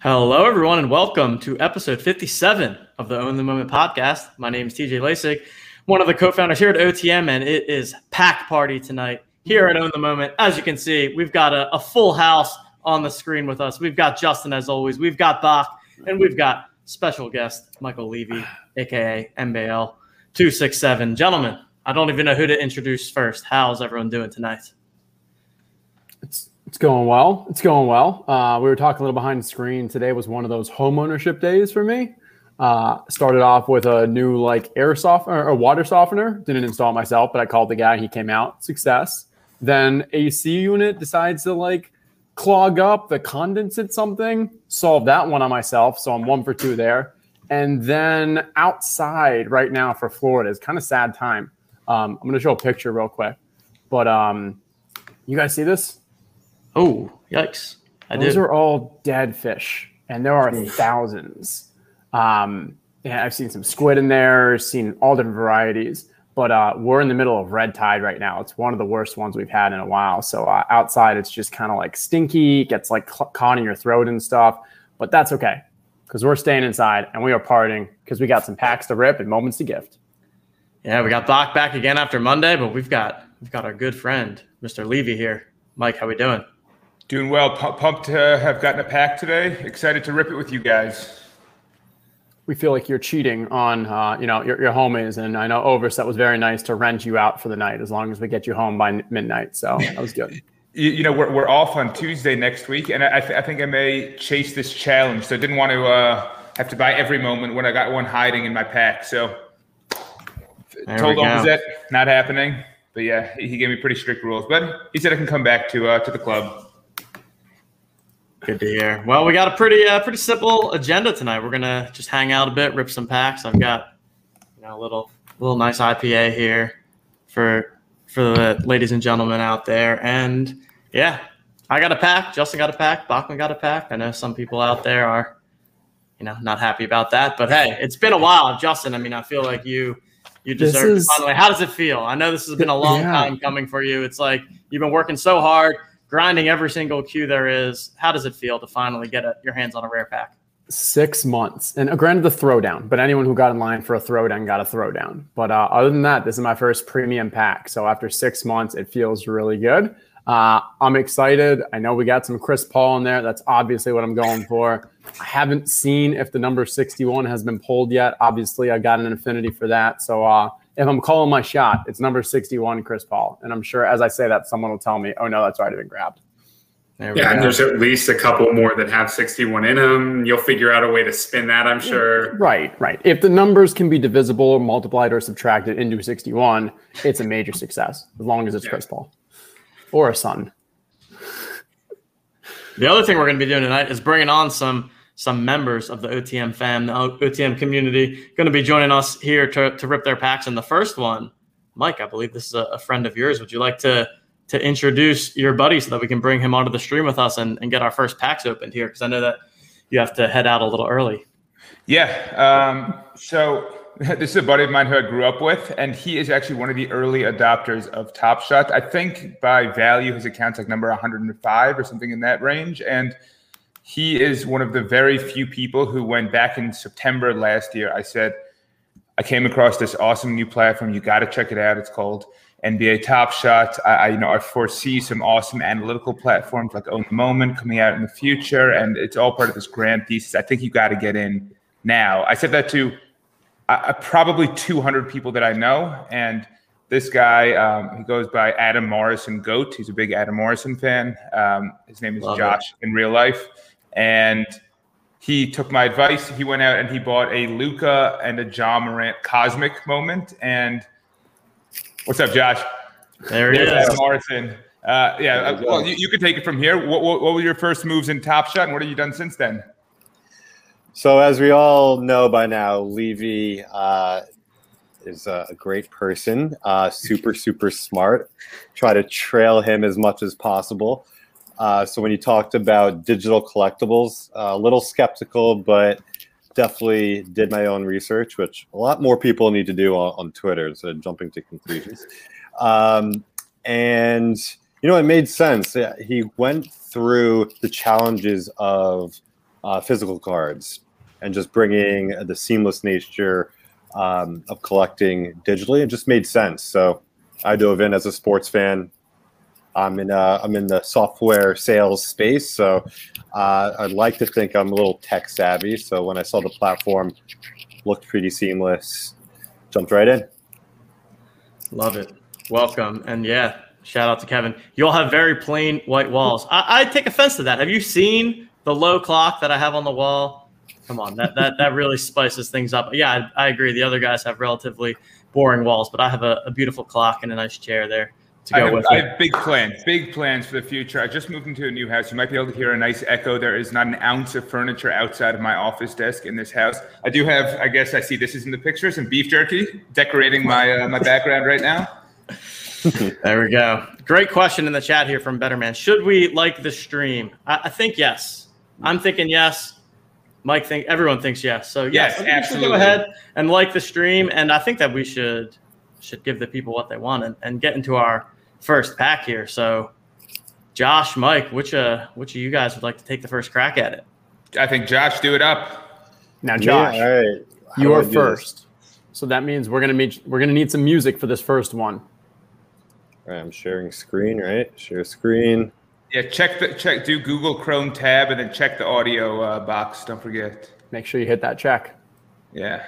Hello, everyone, and welcome to episode 57 of the Own the Moment podcast. My name is TJ Lasik, one of the co-founders here at OTM, and it is pack party tonight here at Own the Moment. As you can see, we've got a full house on the screen with us. We've got Justin, as always. We've got Bach, and we've got special guest Michael Levy, a.k.a. MBL 267. Gentlemen, I don't even know who to introduce first. How's everyone doing tonight? It's going well. It's going well. We were talking a little behind the screen. Today was one of those home ownership days for me. Started off with a new air softener or water softener. Didn't install it myself, but I called the guy. He came out. Success. Then AC unit decides to clog up the condensate something. Solved that one on myself. So I'm 1 for 2 there. And then outside right now for Florida is kind of sad time. I'm going to show a picture real quick. But you guys see this? Oh, yikes. Those are all dead fish, and there are thousands. I've seen some squid in there, seen all different varieties, but we're in the middle of red tide right now. It's one of the worst ones we've had in a while. So outside, it's just kind of stinky, gets caught in your throat and stuff, but that's okay because we're staying inside and we are partying because we got some packs to rip and moments to gift. Yeah, we got Bach back again after Monday, but we've got our good friend, Mr. Levy here. Mike, how we doing? Doing well. Pumped to have gotten a pack today. Excited to rip it with you guys. We feel like you're cheating on, your homies. And I know Overset was very nice to rent you out for the night as long as we get you home by midnight. So that was good. We're off on Tuesday next week, and I think I may chase this challenge. So I didn't want to have to buy every moment when I got one hiding in my pack. So told Overset not happening. But yeah, he gave me pretty strict rules. But he said I can come back to the club. Good to hear. Well, we got a pretty simple agenda tonight. We're gonna just hang out a bit, rip some packs. I've got a little nice IPA here for the ladies and gentlemen out there. And yeah, I got a pack. Justin got a pack. Bachman got a pack. I know some people out there are not happy about that. But hey, it's been a while, Justin. I feel like you deserve it finally. How does it feel? I know this has been a long time coming for you. It's like you've been working so hard, grinding every single queue there is. How does it feel to finally get your hands on a rare pack? 6 months. And granted the throwdown, but anyone who got in line for a throwdown got a throwdown. But other than that, this is my first premium pack. So after 6 months, it feels really good. I'm excited. I know we got some Chris Paul in there. That's obviously what I'm going for. I haven't seen if the number 61 has been pulled yet. Obviously, I got an affinity for that. So if I'm calling my shot, it's number 61, Chris Paul. And I'm sure as I say that, someone will tell me, oh, no, that's already been grabbed. And there's at least a couple more that have 61 in them. You'll figure out a way to spin that, I'm sure. Right. If the numbers can be divisible or multiplied or subtracted into 61, it's a major success, as long as it's Chris Paul or a son. The other thing we're going to be doing tonight is bringing on some members of the OTM fam, the OTM community, going to be joining us here to rip their packs. And the first one, Mike, I believe this is a friend of yours. Would you like to introduce your buddy so that we can bring him onto the stream with us and get our first packs opened here? Because I know that you have to head out a little early. Yeah. So this is a buddy of mine who I grew up with, and he is actually one of the early adopters of Top Shot. I think by value, his account's number 105 or something in that range. And he is one of the very few people who, when back in September last year, I said, I came across this awesome new platform. You got to check it out. It's called NBA Top Shot. I foresee some awesome analytical platforms like Own the Moment coming out in the future, and it's all part of this grand thesis. I think you got to get in now. I said that to probably 200 people that I know, and this guy, he goes by Adam Morrison Goat. He's a big Adam Morrison fan. His name is Josh in real life, and he took my advice. He went out and he bought a Luka and a Ja Morant Cosmic Moment, and what's up, Josh? There he is. Morrison. Well, you could take it from here. What were your first moves in Top Shot, and what have you done since then? So as we all know by now, Levy is a great person, super, super smart. Try to trail him as much as possible. So when you talked about digital collectibles, a little skeptical, but definitely did my own research, which a lot more people need to do on Twitter instead of jumping to conclusions. And, you know, it made sense. He went through the challenges of physical cards and just bringing the seamless nature of collecting digitally. It just made sense. So I dove in as a sports fan. I'm in the software sales space, so I'd like to think I'm a little tech savvy. So when I saw the platform looked pretty seamless, jumped right in. Love it. Welcome. And yeah, shout out to Kevin. You all have very plain white walls. I take offense to that. Have you seen the low clock that I have on the wall? Come on, that really spices things up. Yeah, I agree. The other guys have relatively boring walls, but I have a beautiful clock and a nice chair there to go with it. I have big plans for the future. I just moved into a new house. You might be able to hear a nice echo. There is not an ounce of furniture outside of my office desk in this house. I do have, I guess I see this is in the picture, some beef jerky decorating my my background right now. There we go. Great question in the chat here from Better Man. Should we like the stream? I think yes. I'm thinking yes. Mike everyone thinks yes. So yes, absolutely. Go ahead and like the stream. And I think that we should give the people what they want and get into our first pack here. So Josh, Mike, which of you guys would like to take the first crack at it? I think Josh, do it up. Now, Josh, all right. you are first. So that means we're gonna need some music for this first one. All right, I'm sharing screen, right? Share screen. Yeah, do Google Chrome tab and then check the audio box. Don't forget. Make sure you hit that check. Yeah.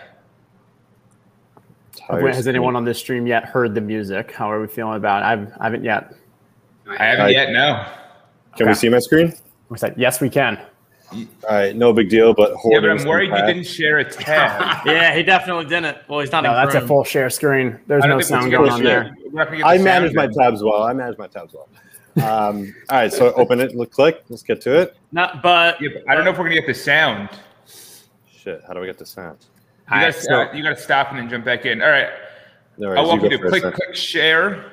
Has anyone on this stream yet heard the music? How are we feeling about it? I haven't yet. I haven't yet, no. Can we see my screen? We said, yes, we can. All right, no big deal, but yeah, but I'm worried you didn't share a tab. Yeah, he definitely didn't. Well, he's not. No, that's a full share screen. There's no sound going on there. I manage my tabs well. All right, so open it, click. Let's get to it. But I don't know if we're gonna get the sound. Shit, how do we get the sound? You gotta stop and then jump back in. All right. I'll walk you through. Click share.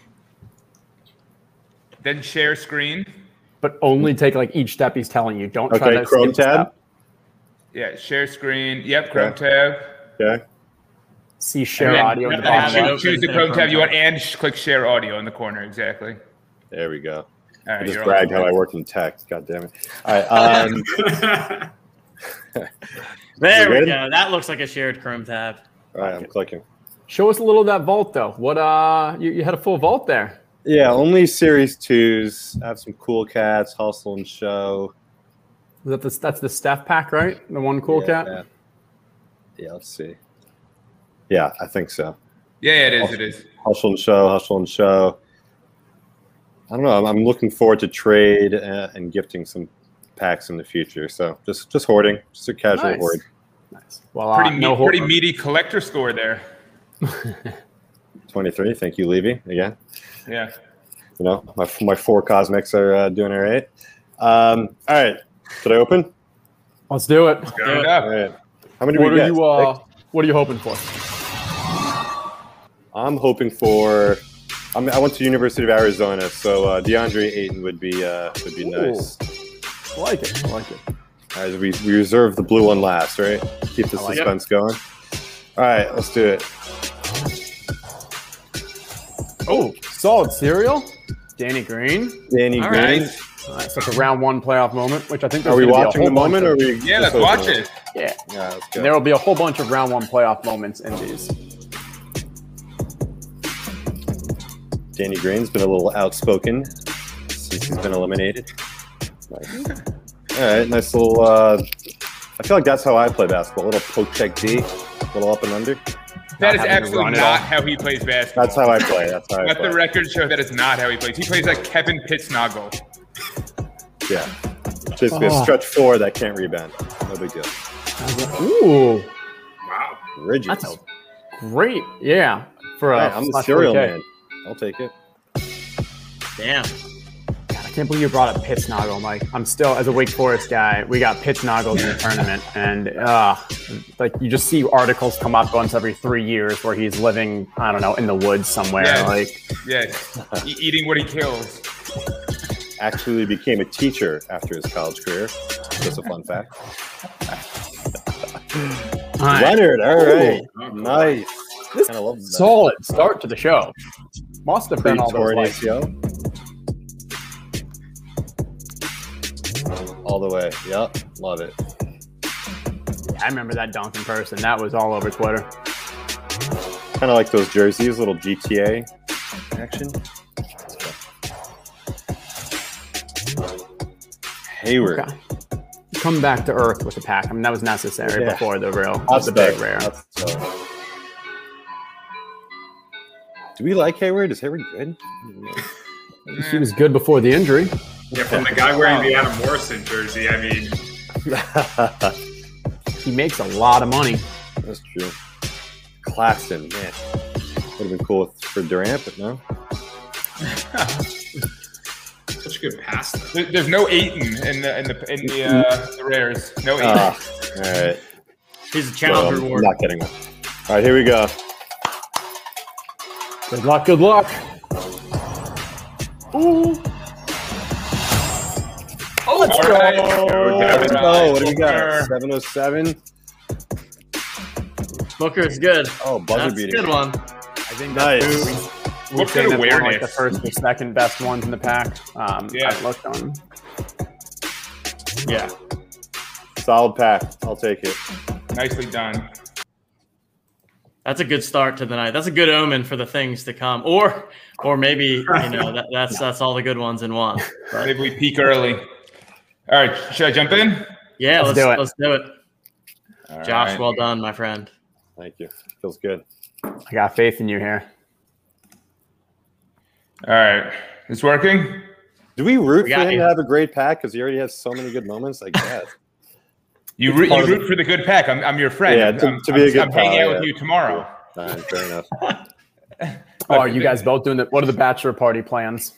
Then share screen. But only take like each step he's telling you. Don't try to Chrome tab. Yeah, share screen. Yep, Chrome tab. Okay. See share audio in the bottom. Choose the Chrome tab you want and click share audio in the corner. Exactly. There we go. All right, I just bragged how I work in tech. God damn it. All right. There we go. That looks like a shared Chrome tab. All right, I'm clicking. Show us a little of that vault, though. What you had a full vault there. Yeah, only Series 2s. I have some Cool Cats, Hustle and Show. That's the Steph pack, right? The one Cool Cat? Yeah, let's see. Yeah, I think so. Yeah, it is. Hustle and Show. I don't know. I'm looking forward to trade and gifting some packs in the future. So just hoarding, just a casual hoard. Nice. Well, pretty meaty collector score there. 23. Thank you, Levy. Again. Yeah. You know, my 4 cosmics are doing all right. All right. Should I open? Let's do it. Go it up. All right. How many do we get? What are you hoping for? I'm hoping for. I went to University of Arizona, so DeAndre Ayton would be nice. I like it. All right, we reserve the blue one last, right? Keep the suspense going. All right, let's do it. Oh, solid cereal. Danny Green. Green. Right. It's like a round 1 playoff moment, which I think. Are we watching the moment, or are we? Yeah, let's watch it. Yeah. Let's go. There will be a whole bunch of round 1 playoff moments in these. Danny Green's been a little outspoken since he's been eliminated. Nice. All right, nice little. I feel like that's how I play basketball. A little poke check D, a little up and under. That is absolutely not how he plays basketball. That's how I play. Let the record show that is not how he plays. He plays like Kevin Pittsnoggle. Yeah. Just a stretch 4 that can't rebound. No big deal. Ooh. Wow. Rigid. That's great. Yeah. I'm the cereal man. I'll take it. Damn. God, I can't believe you brought up Pittsnoggle, Mike. I'm still, as a Wake Forest guy, we got Pittsnoggles in the tournament, and like you just see articles come up once every 3 years where he's living, I don't know, in the woods somewhere. Eating what he kills. Actually became a teacher after his college career. Just a fun fact. Leonard, all right. Nice. This solid start to the show. Must have been all those ACL. all the way. Yep, love it. Yeah, I remember that dunk in person. That was all over Twitter. Kind of like those jerseys, little GTA action. Hayward. Okay. Come back to earth with the pack. I mean, that was necessary before the big rare. Do we like Hayward? Is Hayward good? He was good before the injury. Yeah, from the guy wearing the Adam Morrison jersey, I mean. He makes a lot of money. That's true. Claxton, man. Would have been cool for Durant, but no. Such a good pass, though. There's no Ayton in the rares. No Ayton. All right. He's a challenge reward. I'm not getting one. All right, here we go. Good luck. Good luck. Ooh. Oh, let's go. Oh, what do we got? 707. Booker's good. Oh, buzzer That's beating. a good one. I think Nice. What saying good that's one of, like, awareness. the first or second best ones in the pack. Yeah. I looked on. Yeah. Solid pack. I'll take it. Nicely done. That's a good start to the night. That's a good omen for the things to come. Or maybe, that's all the good ones in one. But, Maybe we peak early. All right, should I jump in? yeah, Let's do it. Let's do it. All Josh, right. well done, my friend. Thank you. Feels good. I got faith in you here. All right, it's working. Do we root We for got him you. to have a great pack because he already has so many good moments? I guess. You root for the good pack. I'm your friend. Yeah, to be a good I'm hanging pal, out with yeah. you tomorrow. Fair enough. Oh, are you guys both doing what are the bachelor party plans?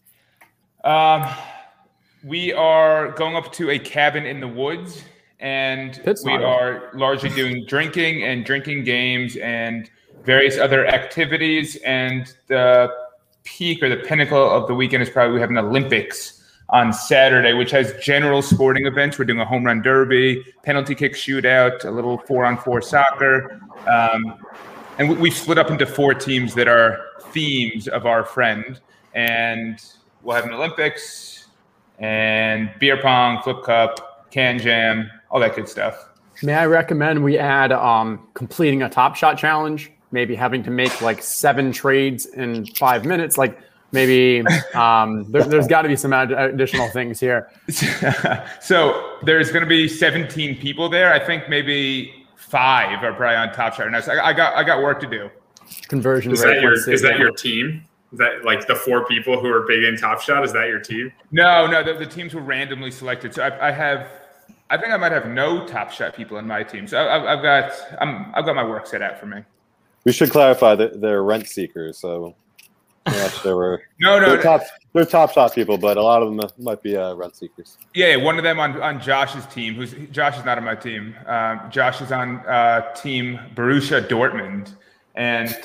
We are going up to a cabin in the woods, and That's we not are largely doing drinking games and various other activities. And the peak or the pinnacle of the weekend is probably we have an Olympics on Saturday, which has general sporting events. We're doing a home run derby, penalty kick shootout, a little 4-on-4 soccer. And we split up into 4 teams that are themes of our friend. And we'll have an Olympics and beer pong, flip cup, can jam, all that good stuff. May I recommend we add completing a Top Shot challenge? Maybe having to make like 7 trades in 5 minutes. Like maybe there's got to be some additional things here. So there's going to be 17 people there. I think maybe 5 are probably on Top Shot. So I got work to do. Conversion Is rate. that your team? Is that like the 4 people who are big in Top Shot? Is that your team? No, the teams were randomly selected. So I think I might have no Top Shot people in my team. So I've got my work set out for me. We should clarify that they're rent seekers. So there were No. they're top shot people, but a lot of them might be rent seekers. Yeah, one of them on Josh's team. Josh is not on my team. Josh is on team Borussia Dortmund, and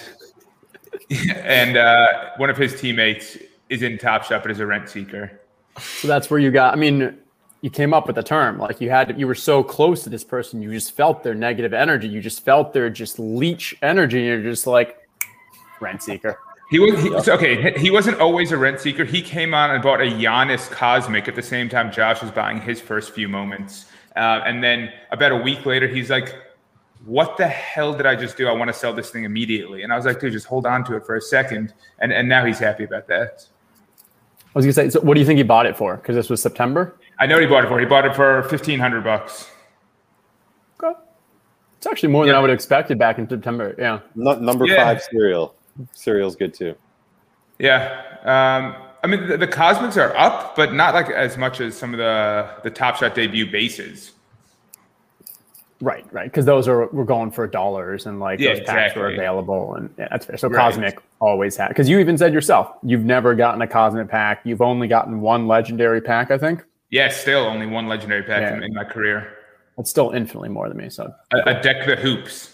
one of his teammates is in Top Shot, but is a rent seeker. So that's where you got. I mean, you came up with the term. Like you were so close to this person, you just felt their negative energy. You just felt their just leech energy. You're just like rent seeker. He wasn't always a rent seeker. He came on and bought a Giannis Cosmic at the same time Josh was buying his first few moments. And then about a week later, he's like, what the hell did I just do? I want to sell this thing immediately. And I was like, dude, just hold on to it for a second. And now he's happy about that. I was gonna say, so what do you think he bought it for? Because this was September. I know what he bought it for. He bought it for $1,500. Okay. It's actually more than I would have expected back in September. Yeah. Number 5 cereal. Cereal's good too. Yeah. I mean, the Cosmics are up, but not like as much as some of the Top Shot debut bases. Right. Because those were going for dollars, and like those packs were available, and yeah, that's fair. So Cosmic always had, because you even said yourself, you've never gotten a Cosmic pack. You've only gotten 1 legendary pack, I think. Yeah, still only 1 legendary pack in my career. That's still infinitely more than me. So I deck the hoops.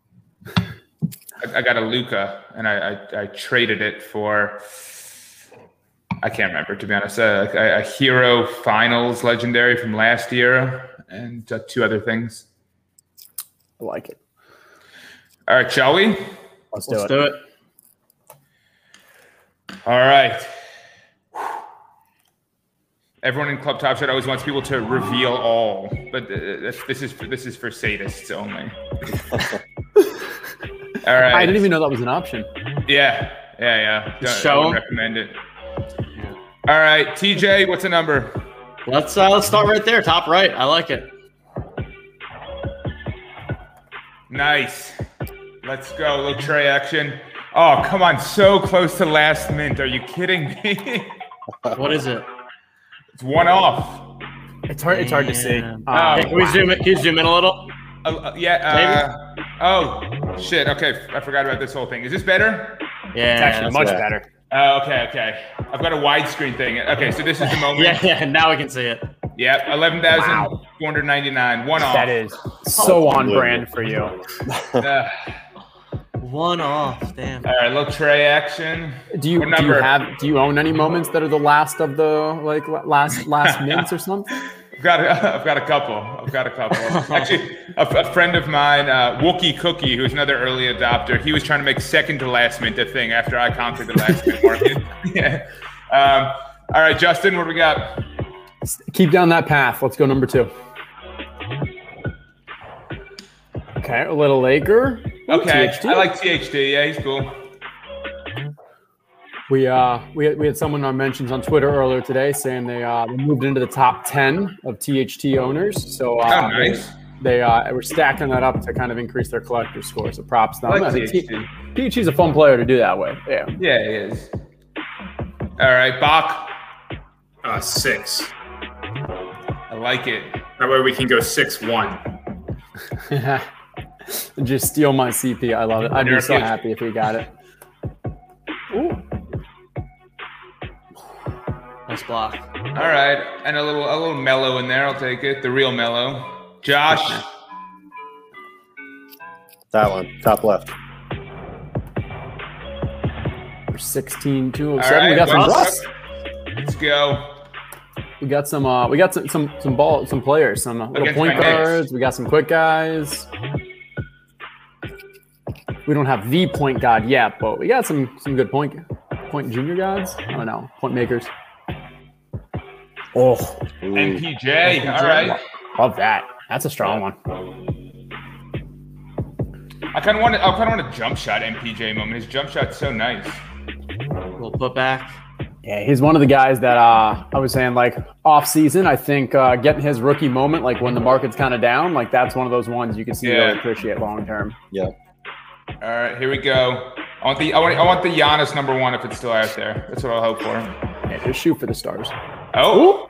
I got a Luka, and I traded it for, I can't remember, to be honest, a Hero Finals legendary from last year, and 2 other things. I like it. All right, shall we? Let's do it. All right. Everyone in Club Top Shot always wants people to reveal all, but this is for sadists only. All right. I didn't even know that was an option. Yeah. Show I 'em. would recommend it. All right, TJ, what's the number? Let's start right there, top right. I like it. Nice. Let's go. A little tray action. Oh, come on. So close to last mint. Are you kidding me? What is it? It's one off. It's hard to see. Damn. Hey, can we zoom in? Can you zoom in a little? Yeah. Oh, shit. Okay. I forgot about this whole thing. Is this better? Yeah, It's actually much better. Oh, okay. I've got a widescreen thing. Okay, so this is the moment. yeah. Now we can see it. Yep, 11,499. One off. That is so on brand for you. One off. Damn. All right, little tray action. Do you What number? do you own any moments that are the last of the last mints or something? I've got a couple. Actually, a friend of mine, Wookie Cookie, who's another early adopter, he was trying to make second to last mint a thing after I conquered the last mint market. Yeah. All right, Justin, what do we got? Keep down that path. Let's go number 2. Okay, a little Laker. Ooh, Okay, THD. I like THD. Yeah, he's cool. We had someone in our mentions on Twitter earlier today saying they moved into the top 10 of THT owners. So Oh, nice. they were stacking that up to kind of increase their collector score. So props to I them. like I think THD. THT's a fun player to do that way. Yeah. Yeah, he is. All right, Bach. 6. I like it. That way we can go 6-1. Just steal my CP. I love it. I'd be so happy if we got it. Ooh. Nice block. All right, and a little mellow in there. I'll take it. The real mellow. Josh. That one, top left. We're 16-207. All right, We got some Russ. Russ. Let's go. We got some players, some little Against point my Knicks. guards. We got some quick guys. We don't have the point guard yet, but we got some good point junior guards. I don't know, point makers. Oh, MPJ. All right. love that. That's a strong one. I kind of want a jump shot MPJ moment. His jump shot's so nice. Little put back. Yeah, he's one of the guys that I was saying, like, off season, I think getting his rookie moment, like when the market's kind of down, like that's one of those ones you can see really appreciate long term. Yeah. All right, here we go. I want the Giannis number 1 if it's still out there. That's what I'll hope for. Yeah, just shoot for the stars. Oh,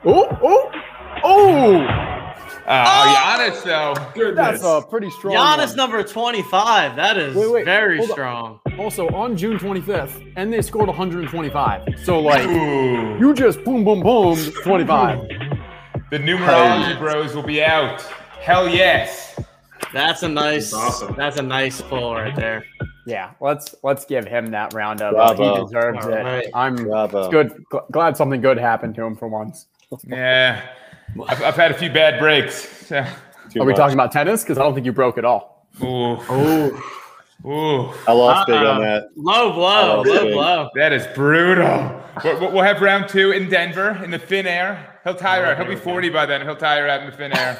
Giannis though. That's a pretty strong Giannis one. number 25. That is Wait, very hold on. strong. Also, on June 25th, and they scored 125. So, like, Ooh. you just boom, 25. The numerology bros will be out. Hell yes. That's a nice. awesome. That's a nice pull right there. Yeah, let's give him that roundup. Bravo. He deserves All it. right. I'm Bravo. good. Glad something good happened to him for once. Yeah. I've had a few bad breaks. So. Too Are we much. talking about tennis? Because I don't think you broke at all. Ooh. Ooh. I lost big on that. Low blow. Oh, Low big. blow. That is brutal. We'll have round 2 in Denver in the thin air. He'll tire out. He'll be 40 by then. He'll tire out in the thin air.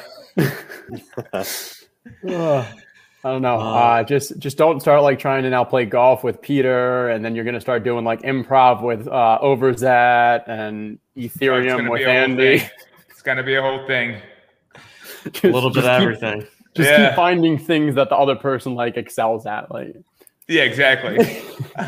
I don't know. Just don't start like trying to now play golf with Peter, and then you're gonna start doing like improv with Overzet and Ethereum with Andy. It's gonna be a whole thing. A little bit of everything. Just Yeah. keep finding things that the other person like excels at. Like, Yeah, exactly.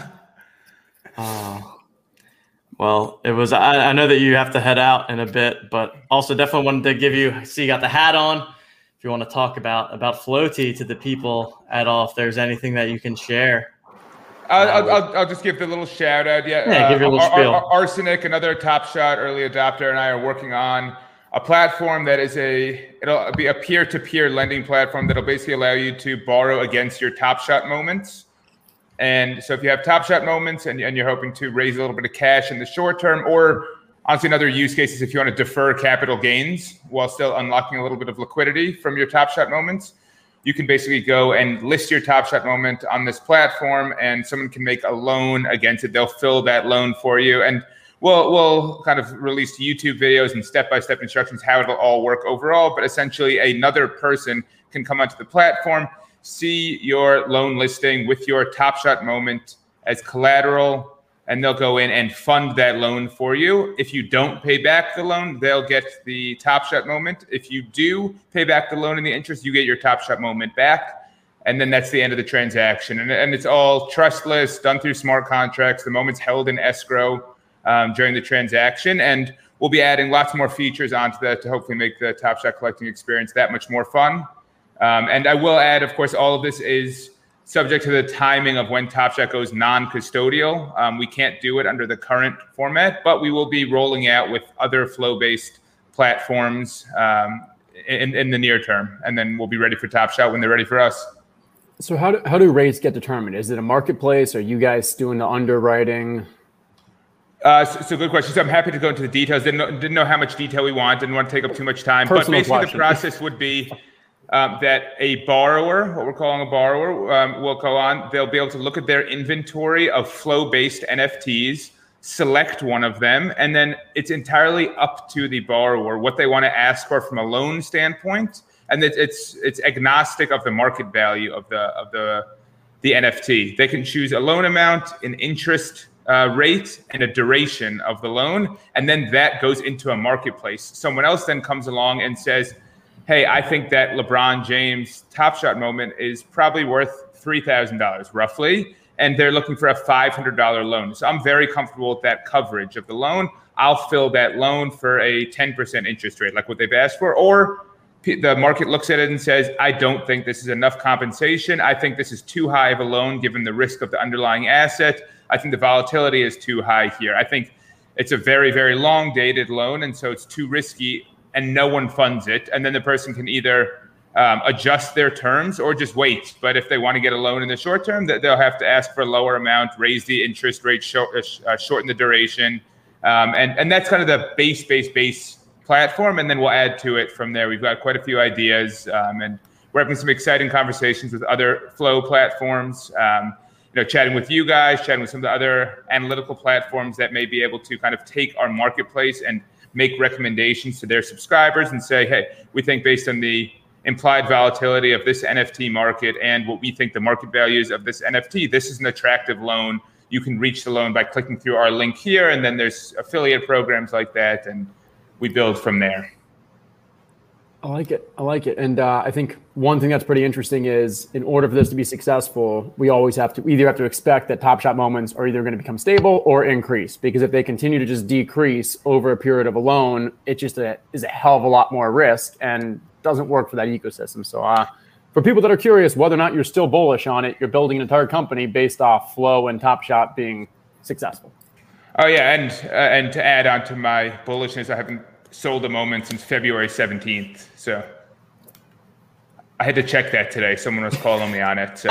Well, it was. I know that you have to head out in a bit, but also definitely wanted to give you. See, you got the hat on. If you want to talk about Floaty to the people at all, if there's anything that you can share. I'll just give the little shout out. Yeah, give your little spiel. Arsenic, another Top Shot early adopter, and I are working on a platform that is it'll be a peer-to-peer lending platform that'll basically allow you to borrow against your Top Shot moments. And so if you have Top Shot moments and you're hoping to raise a little bit of cash in the short term, or honestly, another use cases if you want to defer capital gains while still unlocking a little bit of liquidity from your Top Shot moments, you can basically go and list your Top Shot moment on this platform, and someone can make a loan against it. They'll fill that loan for you. And we'll kind of release YouTube videos and step-by-step instructions how it'll all work overall. But essentially, another person can come onto the platform, see your loan listing with your Top Shot moment as collateral, and they'll go in and fund that loan for you. If you don't pay back the loan, they'll get the Top Shot moment. If you do pay back the loan and the interest, you get your Top Shot moment back. And then that's the end of the transaction. And it's all trustless, done through smart contracts. The moment's held in escrow during the transaction. And we'll be adding lots more features onto that to hopefully make the Top Shot collecting experience that much more fun. And I will add, of course, all of this is subject to the timing of when Top Shot goes non-custodial. We can't do it under the current format, but we will be rolling out with other flow-based platforms in the near term. And then we'll be ready for Top Shot when they're ready for us. So how do rates get determined? Is it a marketplace? Are you guys doing the underwriting? So good question. So I'm happy to go into the details. Didn't know how much detail we want. Didn't want to take up too much time. But basically the process would be that a borrower, what we're calling a borrower, will go on. They'll be able to look at their inventory of flow-based NFTs, select one of them, and then it's entirely up to the borrower what they want to ask for from a loan standpoint. And it's agnostic of the market value of the NFT. They can choose a loan amount, an interest rate, and a duration of the loan, and then that goes into a marketplace. Someone else then comes along and says, hey, I think that LeBron James Top Shot moment is probably worth $3,000 roughly, and they're looking for a $500 loan. So I'm very comfortable with that coverage of the loan. I'll fill that loan for a 10% interest rate, like what they've asked for, or the market looks at it and says, I don't think this is enough compensation. I think this is too high of a loan given the risk of the underlying asset. I think the volatility is too high here. I think it's a very, very long dated loan, and so it's too risky and no one funds it. And then the person can either adjust their terms or just wait. But if they want to get a loan in the short term, they'll have to ask for a lower amount, raise the interest rate, shorten the duration. And that's kind of the base platform, and then we'll add to it from there. We've got quite a few ideas, and we're having some exciting conversations with other flow platforms, chatting with you guys, chatting with some of the other analytical platforms that may be able to kind of take our marketplace and make recommendations to their subscribers and say, hey, we think based on the implied volatility of this NFT market and what we think the market value is of this NFT, this is an attractive loan. You can reach the loan by clicking through our link here, and then there's affiliate programs like that, and we build from there. I like it. And I think one thing that's pretty interesting is in order for this to be successful, we always have to expect that Top Shot moments are either going to become stable or increase, because if they continue to just decrease over a period of a loan, it just is a hell of a lot more risk and doesn't work for that ecosystem. So for people that are curious whether or not you're still bullish on it, you're building an entire company based off Flow and Top Shot being successful. Oh yeah, and to add on to my bullishness, I haven't sold a moment since February 17th. So I had to check that today. Someone was calling me on it. So.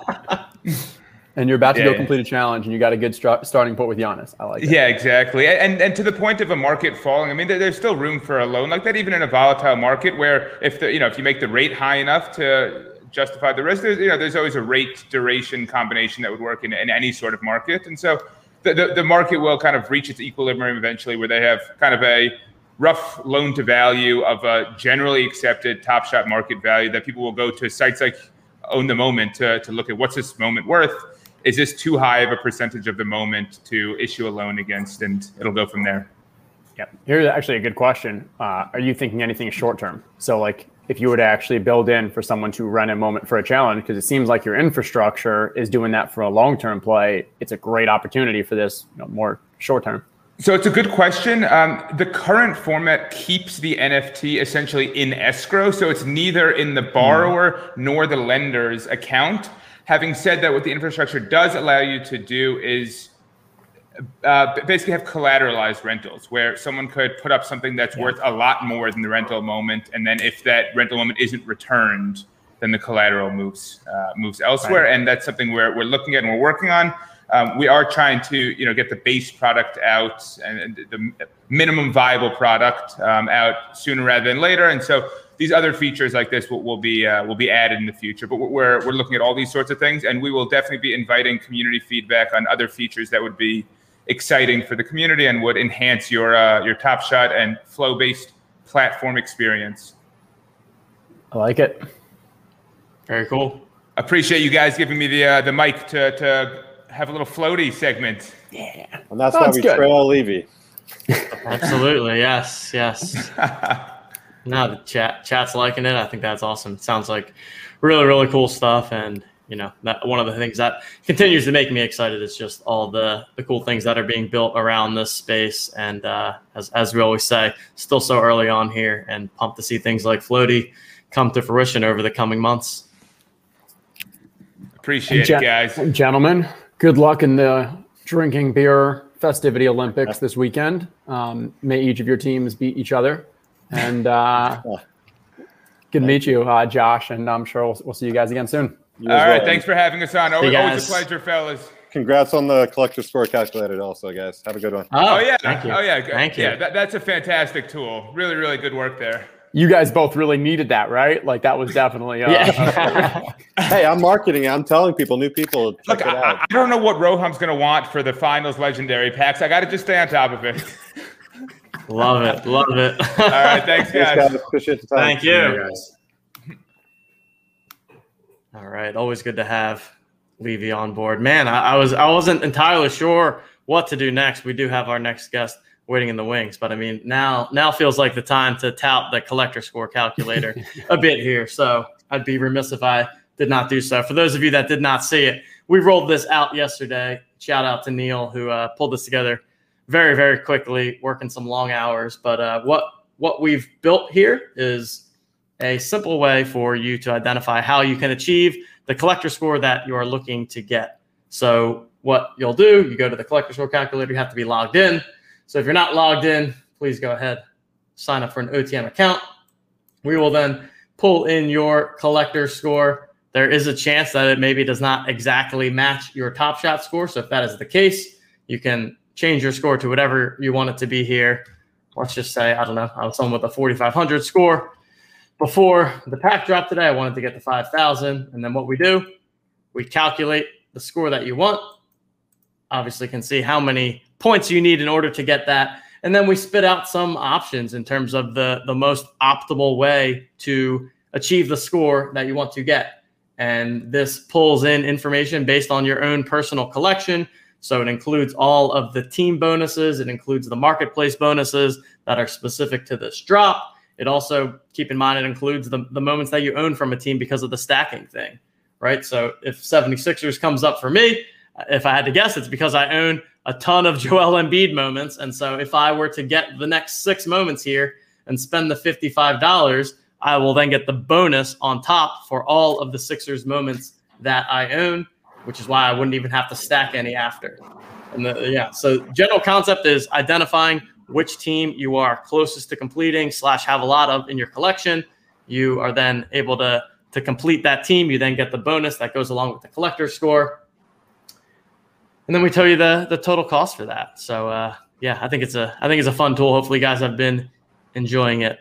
And you're about to go complete a challenge, and you got a good starting point with Giannis. I like that. Yeah, exactly. And to the point of a market falling, I mean, there's still room for a loan like that, even in a volatile market where if you make the rate high enough to justify the risk, there's always a rate duration combination that would work in any sort of market. And so the market will kind of reach its equilibrium eventually, where they have kind of a rough loan to value of a generally accepted Top Shot market value that people will go to sites like Own the Moment to look at what's this moment worth. Is this too high of a percentage of the moment to issue a loan against? And it'll go from there. Yeah. Here's actually a good question. Are you thinking anything short term? So like if you were to actually build in for someone to run a moment for a challenge, because it seems like your infrastructure is doing that for a long-term play, it's a great opportunity for this more short term. So it's a good question. The current format keeps the NFT essentially in escrow. So it's neither in the borrower nor the lender's account. Having said that, what the infrastructure does allow you to do is basically have collateralized rentals, where someone could put up something that's worth a lot more than the rental moment. And then if that rental moment isn't returned, then the collateral moves elsewhere. Right. And that's something we're looking at and we're working on. We are trying to, get the base product out and the minimum viable product out sooner rather than later. And so these other features like this will be added in the future. But we're looking at all these sorts of things, and we will definitely be inviting community feedback on other features that would be exciting for the community and would enhance your Top Shot and flow-based platform experience. I like it. Very cool. Appreciate you guys giving me the mic to have a little floaty segment. Yeah. And that's why we trail Levy. Absolutely. Yes. No, the chat's liking it. I think that's awesome. It sounds like really, really cool stuff. And, that one of the things that continues to make me excited is just all the cool things that are being built around this space. And as we always say, still so early on here, and pumped to see things like Floaty come to fruition over the coming months. Appreciate it, guys. Gentlemen, good luck in the drinking beer festivity Olympics this weekend. May each of your teams beat each other. And good to meet you, Josh. And I'm sure we'll see you guys again soon. All right. Thanks for having us on. Always a pleasure, fellas. Congrats on the collector score calculator also, guys. Have a good one. Oh yeah. Thank you. Oh, yeah. Thank you. Yeah, that's a fantastic tool. Really, really good work there. You guys both really needed that, right? Like that was definitely. Hey, I'm marketing it. I'm telling people, new people. Look, I don't know what Roham's going to want for the finals legendary packs. I got to just stay on top of it. Love it. All right. Thanks, guys. Appreciate the time. Thank you. Yeah, guys. All right. Always good to have Levy on board. Man, I wasn't entirely sure what to do next. We do have our next guest waiting in the wings, but I mean, now feels like the time to tout the collector score calculator a bit here. So I'd be remiss if I did not do so. For those of you that did not see it, we rolled this out yesterday. Shout out to Neil who pulled this together very, very quickly, working some long hours. But what we've built here is a simple way for you to identify how you can achieve the collector score that you are looking to get. So what you'll do, you go to the collector score calculator, you have to be logged in. So if you're not logged in, please go ahead, sign up for an OTM account. We will then pull in your collector score. There is a chance that it maybe does not exactly match your Top Shot score. So if that is the case, you can change your score to whatever you want it to be here. Let's just say, I don't know, I was someone with a 4,500 score. Before the pack drop today, I wanted to get to 5,000. And then what we do, we calculate the score that you want. Obviously can see how many points you need in order to get that. And then we spit out some options in terms of the most optimal way to achieve the score that you want to get. And this pulls in information based on your own personal collection. So it includes all of the team bonuses. It includes the marketplace bonuses that are specific to this drop. It also, keep in mind, it includes the moments that you own from a team because of the stacking thing, right? So if 76ers comes up for me, if I had to guess, it's because I own a ton of Joel Embiid moments. And so if I were to get the next 6 moments here and spend the $55, I will then get the bonus on top for all of the Sixers moments that I own, which is why I wouldn't even have to stack any after. And so general concept is identifying which team you are closest to completing / have a lot of in your collection. You are then able to complete that team. You then get the bonus that goes along with the collector score. And then we tell you the total cost for that. So I think it's a fun tool. Hopefully you guys have been enjoying it.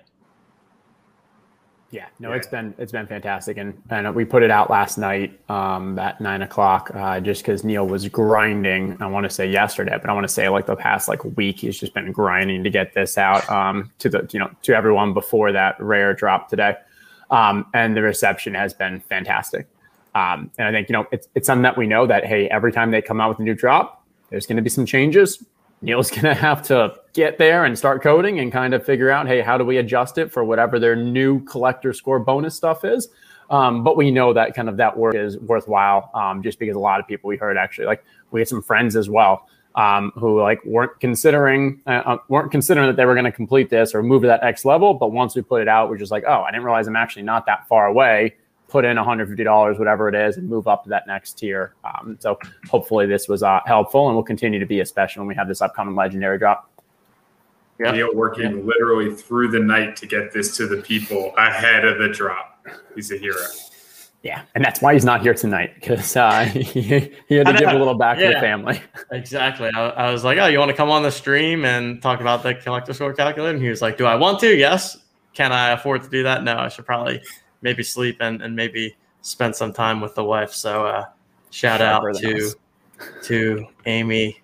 Yeah, no, it's been fantastic, and we put it out last night at 9:00 just because Neil was grinding. I want to say yesterday, but I want to say like the past week he's just been grinding to get this out to everyone before that rare drop today, and the reception has been fantastic. And I think it's something that we know that hey, every time they come out with a new drop, there's going to be some changes. Neil's going to have to get there and start coding and kind of figure out, hey, how do we adjust it for whatever their new collector score bonus stuff is? But we know that kind of that work is worthwhile just because a lot of people we heard actually, we had some friends as well who weren't considering that they were going to complete this or move to that next level. But once we put it out, we're just like, oh, I didn't realize I'm actually not that far away. Put in $150, whatever it is, and move up to that next tier. So hopefully this was helpful and will continue to be, especially when we have this upcoming legendary drop. Yeah. Neil working literally through the night to get this to the people ahead of the drop. He's a hero. Yeah, and that's why he's not here tonight, because he had to give a little back to the family. Exactly. I was like, oh, you want to come on the stream and talk about the collector score calculator? And he was like, do I want to? Yes. Can I afford to do that? No, I should probably maybe sleep and maybe spend some time with the wife. So shout out to Amy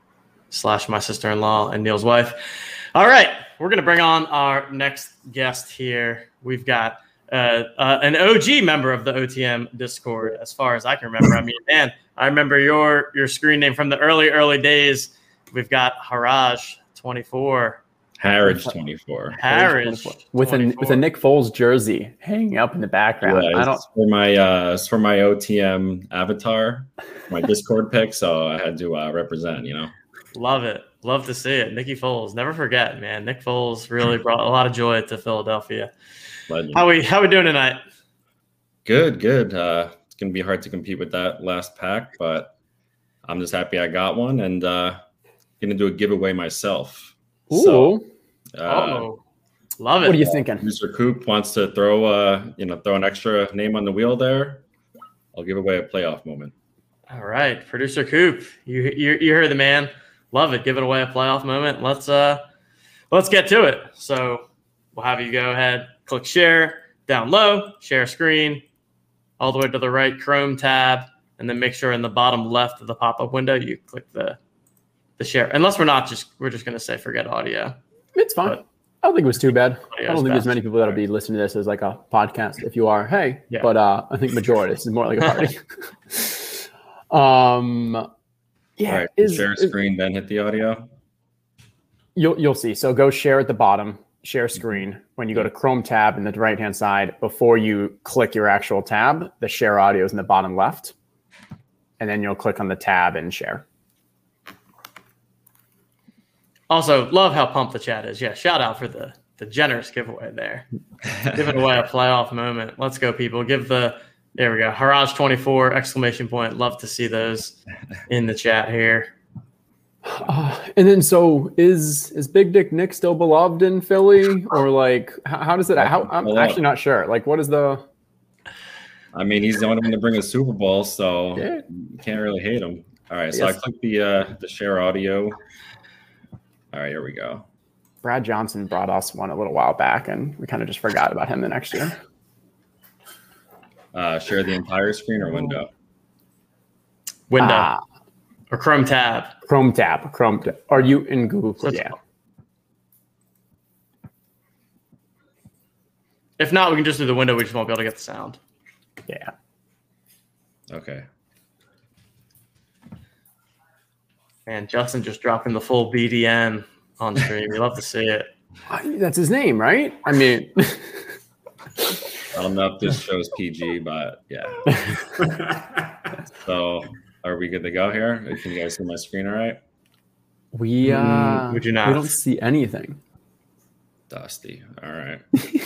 / my sister-in-law and Neil's wife. All right, we're going to bring on our next guest here. We've got an OG member of the OTM Discord, as far as I can remember. I mean, man, I remember your screen name from the early days. We've got Haraj24. Haraj24. Haraj with a Nick Foles jersey hanging up in the background. Yeah, it's for my OTM avatar, my Discord pick, so I had to represent, Love it. Love to see it. Nicky Foles. Never forget, man. Nick Foles really brought a lot of joy to Philadelphia. Legend. How we doing tonight? Good. It's gonna be hard to compete with that last pack, but I'm just happy I got one and gonna do a giveaway myself. Ooh. So, love it. What are you thinking? Mr. Coop wants to throw an extra name on the wheel there. I'll give away a playoff moment. All right, producer Coop, you heard the man. Love it. Give it away a playoff moment. Let's get to it. So we'll have you go ahead, click share down low, share screen, all the way to the right Chrome tab, and then make sure in the bottom left of the pop-up window you click the share. Unless we're just gonna say forget audio. It's fine. But I don't think it was too bad. I don't think best. there's many people that'll be listening to this as like a podcast. If you are, hey. Yeah. But I think majority. This is more like a party. Yeah. All right, share screen, then hit the audio. You'll see. So go share at the bottom, share screen. When you go to Chrome tab in the right-hand side, before you click your actual tab, the share audio is in the bottom left. And then you'll click on the tab and share. Also, love how pumped the chat is. Yeah, shout out for the generous giveaway there. Giving away a playoff moment. Let's go, people. There we go. Haraj24, exclamation point. Love to see those in the chat here. And then, so is Big Dick Nick still beloved in Philly, or like how does it? I'm actually not sure. Like, what is the? I mean, he's the only one to bring a Super Bowl, so you can't really hate him. All right, so I clicked the share audio. All right, here we go. Brad Johnson brought us one a little while back, and we kind of just forgot about him the next year. Share the entire screen or window? Window. Or Chrome tab. Chrome tab. Are you in Google? Yeah. If not, we can just do the window. We just won't be able to get the sound. Yeah. Okay. And Justin just dropping the full BDN on stream. You love to see it. That's his name, right? I mean, I don't know if this shows PG, but yeah. So, are we good to go here? Can you guys see my screen all right? We do not. We don't see anything. Dusty. All right.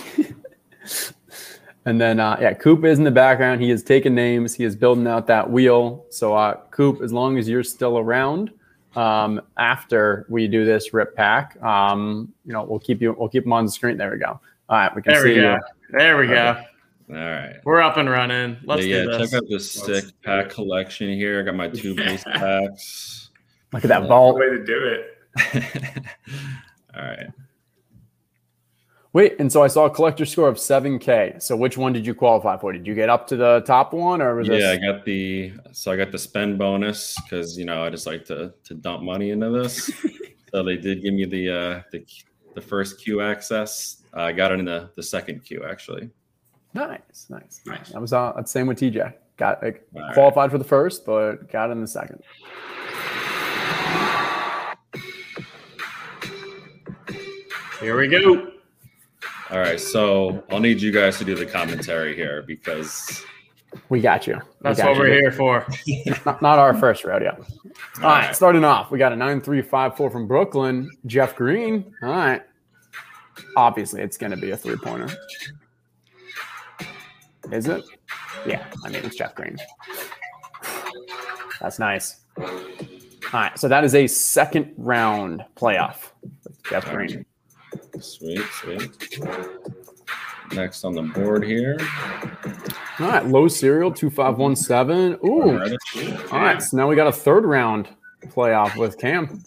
And then, Coop is in the background. He is taking names. He is building out that wheel. So, Coop, as long as you're still around, after we do this rip pack, we'll keep him on the screen. There we go. All right, we can see you. There we go. All right. We're up and running. Let's do this. Check out this sick pack collection here. I got my 2 base packs. Look at that vault. Way to do it. All right. Wait, and so I saw a collector score of 7K. So which one did you qualify for? Did you get up to the top one, or was I got the spend bonus because I just like to dump money into this. So they did give me the first queue access. I got it in the second queue actually. Nice. That was the same with TJ. Got qualified for the first, but got it in the second. Here we go. All right, so I'll need you guys to do the commentary here because we got you. That's what we're here for. not our first rodeo. All right, starting off, we got a 9-3-5-4 from Brooklyn, Jeff Green. All right. Obviously, it's going to be a 3-pointer. Is it? Yeah, I mean, it's Jeff Green. That's nice. All right, so that is a second round playoff with Jeff Green. Sweet. Next on the board here. All right, low serial 2517. Ooh. All right, so now we got a third round playoff with Cam.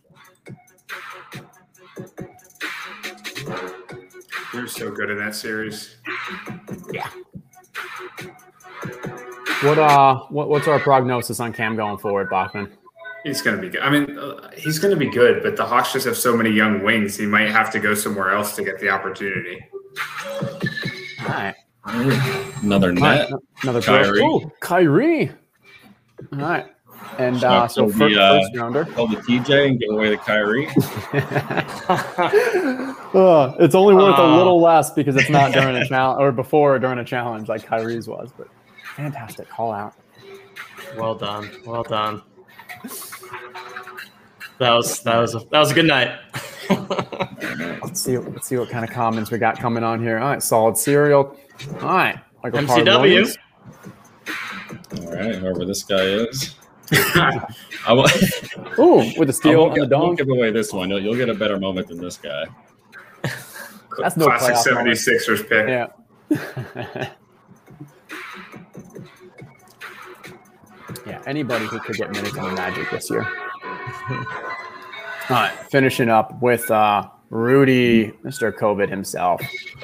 You're so good in that series. Yeah. What's our prognosis on Cam going forward, Bachman? He's going to be good. I mean, he's going to be good, but the Hawks just have so many young wings. He might have to go somewhere else to get the opportunity. All right. Another net. Another Kyrie. Oh, Kyrie. All right. And so first rounder. Call the TJ and give away the Kyrie. It's only worth a little less because it's not during a challenge or before or during a challenge like Kyrie's was. But fantastic call out. Well done. Well done. That was a good night. Let's see what kind of comments we got coming on here. All right, solid cereal. All right, Michael MCW. All right, whoever this guy is. Ooh, with the steal on the I dunk. won't give away this one. You'll get a better moment than this guy. That's no classic playoff moment. 76ers pick. Yeah. Yeah, anybody who could get minutes on the Magic this year. All right, finishing up with Rudy, Mr. COVID himself.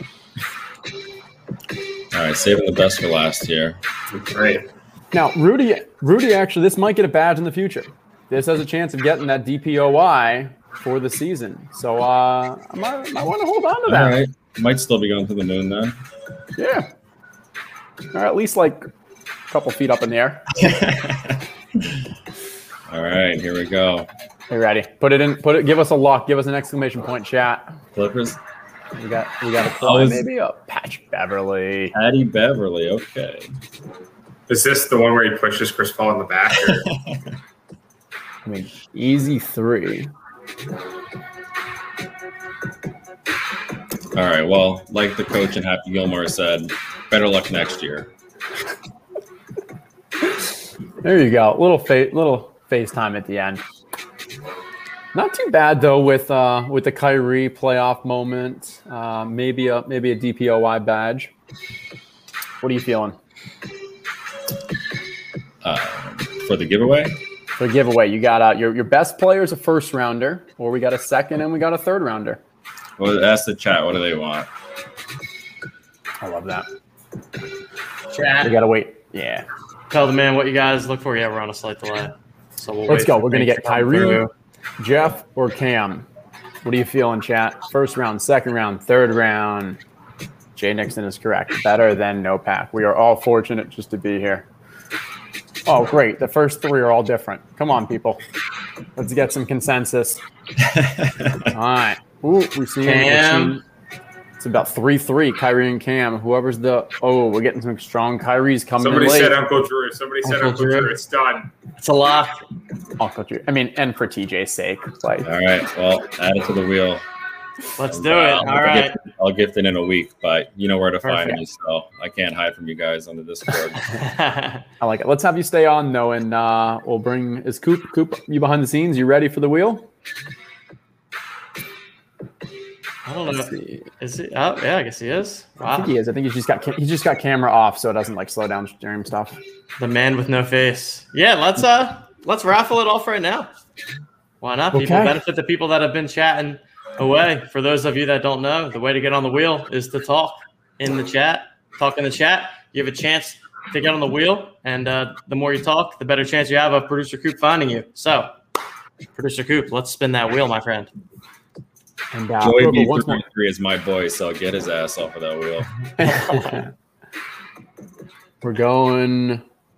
All right, saving the best for last here. Great. Now, Rudy, actually, this might get a badge in the future. This has a chance of getting that DPOY for the season. So I might want to hold on to that. All right, might still be going to the moon then. Yeah. Or at least like a couple feet up in the air. All right, here we go. Hey, ready? Give us a lock. Give us an exclamation point, chat. Clippers. We got a play, maybe a Patrick Beverly. Patty Beverly. Okay. Is this the one where he pushes Chris Paul in the back? Or? I mean, easy three. All right. Well, like the coach and Happy Gilmore said, better luck next year. There you go. Little FaceTime at the end. Not too bad though with the Kyrie playoff moment. Maybe a DPOY badge. What are you feeling? For the giveaway? For the giveaway, you got your best player is a first rounder, or we got a second and we got a third rounder. Well, ask the chat. What do they want? I love that. Chat. We gotta wait. Yeah. Tell the man what you guys look for. Yeah, we're on a slight delay. So Let's go. We're gonna get Kyrie, Jeff, or Cam. What are you feeling, chat? First round, second round, third round. Jay Nixon is correct. Better than no pack. We are all fortunate just to be here. Oh, great. The first three are all different. Come on, people. Let's get some consensus. All right. Ooh, we're seeing it's about 3-3, Kyrie and Cam. Whoever's we're getting some strong Kyries coming Somebody in late. said Uncle Drew. Uncle Drew. It's done. It's a lock. Uncle Drew. I mean, and for TJ's sake. Like. All right. Well, add it to the wheel. Let's do it. All right. I'll gift it in a week, but you know where to find Perfect. me, so I can't hide from you guys on the Discord. I like it. Let's have you stay on though, and we'll bring is Coop, you behind the scenes. You ready for the wheel? I don't know. Is he? Oh, yeah, I guess he is. Wow. I think he is. I think he's just got camera off, so it doesn't like slow down stream stuff. The man with no face. Yeah, let's raffle it off right now. Why not? People Okay. benefit the people that have been chatting away. For those of you that don't know, the way to get on the wheel is to talk in the chat. Talk in the chat. You have a chance to get on the wheel, and the more you talk, the better chance you have of Producer Coop finding you. So, Producer Coop, let's spin that wheel, my friend. And Joey B3 is my boy, so get his ass off of that wheel. We're going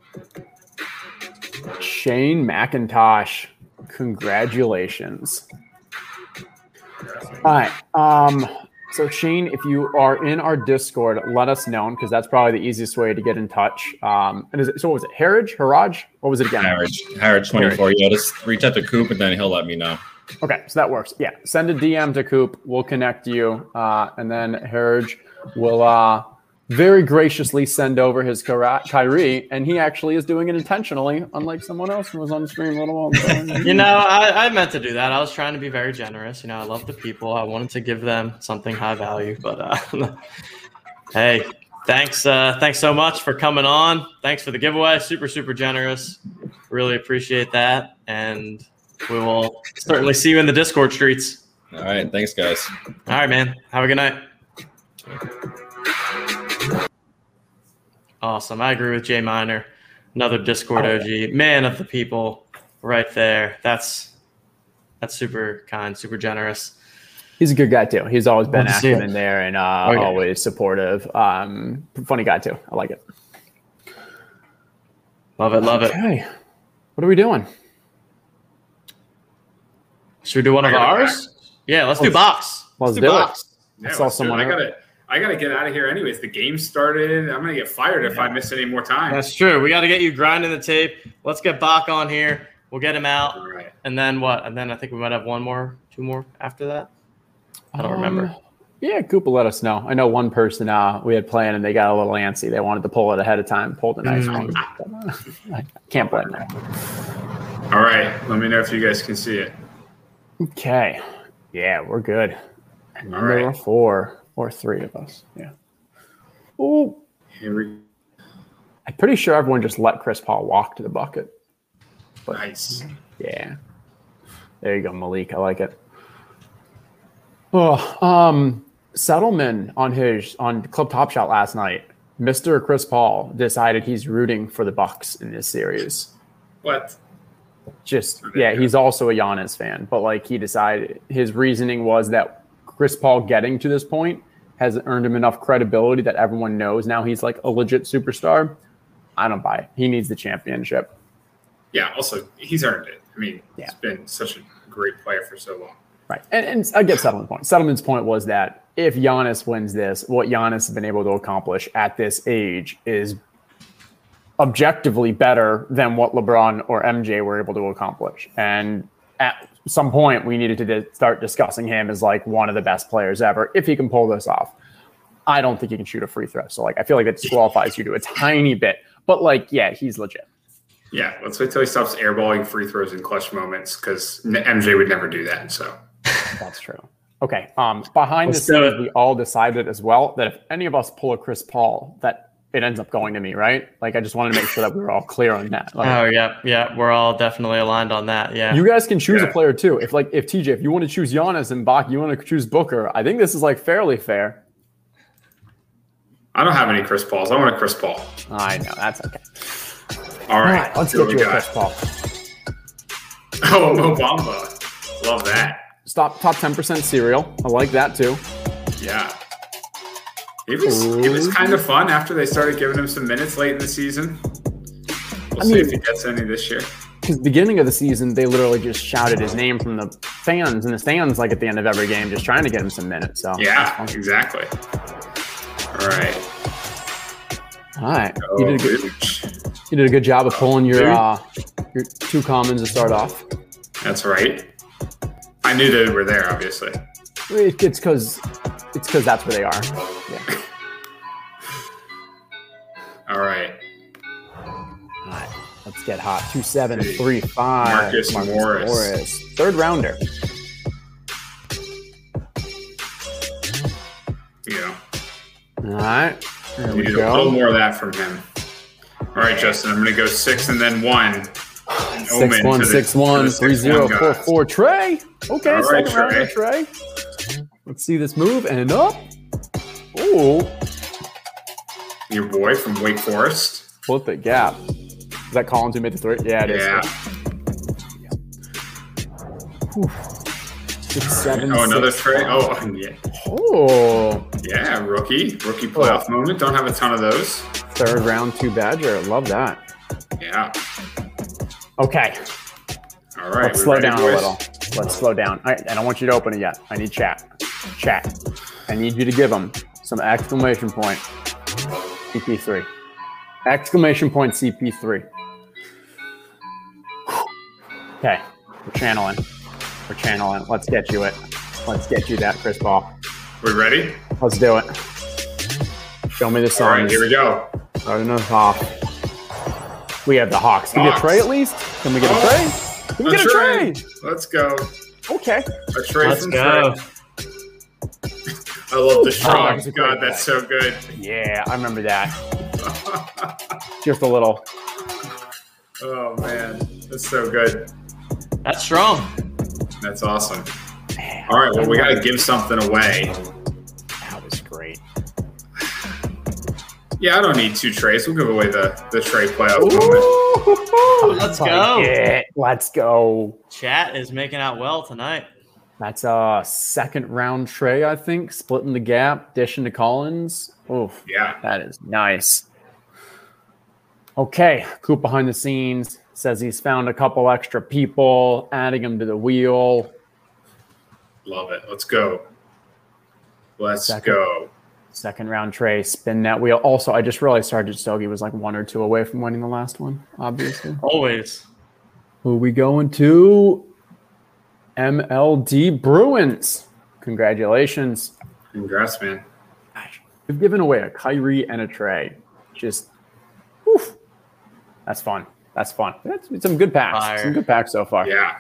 Shane McIntosh. Congratulations. All right. So Shane, if you are in our Discord, let us know because that's probably the easiest way to get in touch. And what was it? Haraj? What was it again? Haraj 24. Yeah, just reach out to Coop and then he'll let me know. Okay, so that works. Yeah, send a DM to Coop. We'll connect you, and then Haraj will very graciously send over his Kyrie, and he actually is doing it intentionally, unlike someone else who was on the stream a little while. You know, I meant to do that. I was trying to be very generous. You know, I love the people. I wanted to give them something high value, but hey, thanks so much for coming on. Thanks for the giveaway. Super, super generous. Really appreciate that, and we will certainly see you in the Discord streets. All right, thanks, guys. All right, man. Have a good night. Awesome. I agree with Jay Miner, another Discord OG, man of the people. right there. That's super kind, super generous. He's a good guy too. He's always been Love to see active it. in there and Okay. always supportive. Funny guy too. I like it. Love it, love it. Okay. What are we doing? Should we do one of I got it ours? Yeah, let's do box. Let's do do it. box. Yeah, saw let's do it. someone I gotta get out of here anyways. The game started. I'm gonna get fired if I miss any more time. That's true. We got to get you grinding the tape. Let's get Bach on here. We'll get him out. All right. And then what? And then I think we might have two more after that. I don't remember. Yeah, Koopa let us know. I know one person we had playing and they got a little antsy. They wanted to pull it ahead of time, pulled a nice one. I can't blame them. All right. Let me know if you guys can see it. Okay. Yeah, we're good. And All there right. were 4 or 3 of us. Yeah. Oh, Here we I'm pretty sure everyone just let Chris Paul walk to the bucket. Nice. Yeah. There you go, Malik. I like it. Oh, Settleman on Club Top Shot last night, Mr. Chris Paul decided he's rooting for the Bucks in this series. What? He's also a Giannis fan, but like he decided his reasoning was that Chris Paul getting to this point has earned him enough credibility that everyone knows now he's like a legit superstar. I don't buy it. He needs the championship. Yeah. Also, he's earned it. I mean, Yeah. he's been such a great player for so long. Right. And I get Settleman's point. Settleman's point was that if Giannis wins this, what Giannis has been able to accomplish at this age is objectively better than what LeBron or MJ were able to accomplish. And at some point, we needed to start discussing him as like one of the best players ever if he can pull this off. I don't think he can shoot a free throw. So like I feel like that disqualifies you to a tiny bit. But like, yeah, he's legit. Yeah. Let's wait till he stops airballing free throws in clutch moments because MJ would never do that. So. That's true. Okay. Behind the Let's do scenes, it. we all decided as well that if any of us pull a Chris Paul, that it ends up going to me, right? Like, I just wanted to make sure that we were all clear on that. Like, Oh, yeah. We're all definitely aligned on that. Yeah. you guys can choose a Yeah. player too. If TJ, if you want to choose Giannis and Bach, you want to choose Booker. I think this is like fairly fair. I don't have any Chris Pauls. I want a Chris Paul. I know that's okay. All All right. right, let's see what get we you a got. Chris Paul. Oh, Mo Bamba. Love that. Top 10% cereal. I like that too. Yeah. He was kind of fun after they started giving him some minutes late in the season. We'll see if he gets any this year. Because beginning of the season, they literally just shouted his name from the fans in the stands, like at the end of every game, just trying to get him some minutes. So Yeah, exactly. All right. all right, Oh, you did a good job of pulling your 2 commons to start off. That's right. I knew they were there, obviously. It's because that's where they are. Yeah. All right. All right, let's get hot. 2, 7, 3, 5. Marcus Morris. 3rd rounder. Yeah. All right, there We we need a little go. more of that from him. All right, Justin. I'm going to go 6 and then 1. An omen 6-1, to the- 6-1, to the 3-0, 6-1 guys. 4-4. Trey. Okay, All right, 2nd rounder, Trey. Let's see this move and up. Ooh, Your boy from Wake Forest. flip it, gap. Is that Collins who made the 3? Yeah, it is. Yeah. Whew. 6, 7. Oh, another 6, Trey. 5. Oh, yeah. Oh, Yeah, rookie playoff moment. Don't have a ton of those. 3rd round, 2 Badger. Love that. Yeah. Okay, All right. let's we slow ready, down boys? a little. Let's slow down. I don't want you to open it yet. I need chat. Chat. I need you to give them some exclamation point CP3. Exclamation point CP3. Okay, we're channeling. Let's get you it. Let's get you that, Chris Paul. We ready? Let's do it. Show me the All sun. right, here we go. Starting us off. We have the Hawks. Can we get a Hawks. Trey at least? Can we get a Trey? Can we get a Trey? Let's go. Okay. A Trey Let's from go. Trey. I love the shrug. that's a great God, that's so good. Yeah, I remember that. Just a little. Oh, man. That's so good. That's strong. That's awesome. All right, well, we got to give something away. That was great. Yeah, I don't need 2 Treys. We'll give away the Trey playoff moment. Ooh. Let's go. Let's go. Chat is making out well tonight. That's a second round tray, I think. Splitting the gap, dishing to Collins. Oof. Yeah. That is nice. Okay. Coop behind the scenes says he's found a couple extra people, adding them to the wheel. Love it. Let's go. Let's Second. go. Second round tray, spin that wheel. Also, I just realized Sergeant Stogie was like 1 or 2 away from winning the last one, obviously. Always. Who we going to? MLD Bruins. Congratulations. Congrats, man. We've given away a Kyrie and a tray. Just, woof. That's fun. That's fun. That's some good packs. Fire. Some good packs so far. Yeah.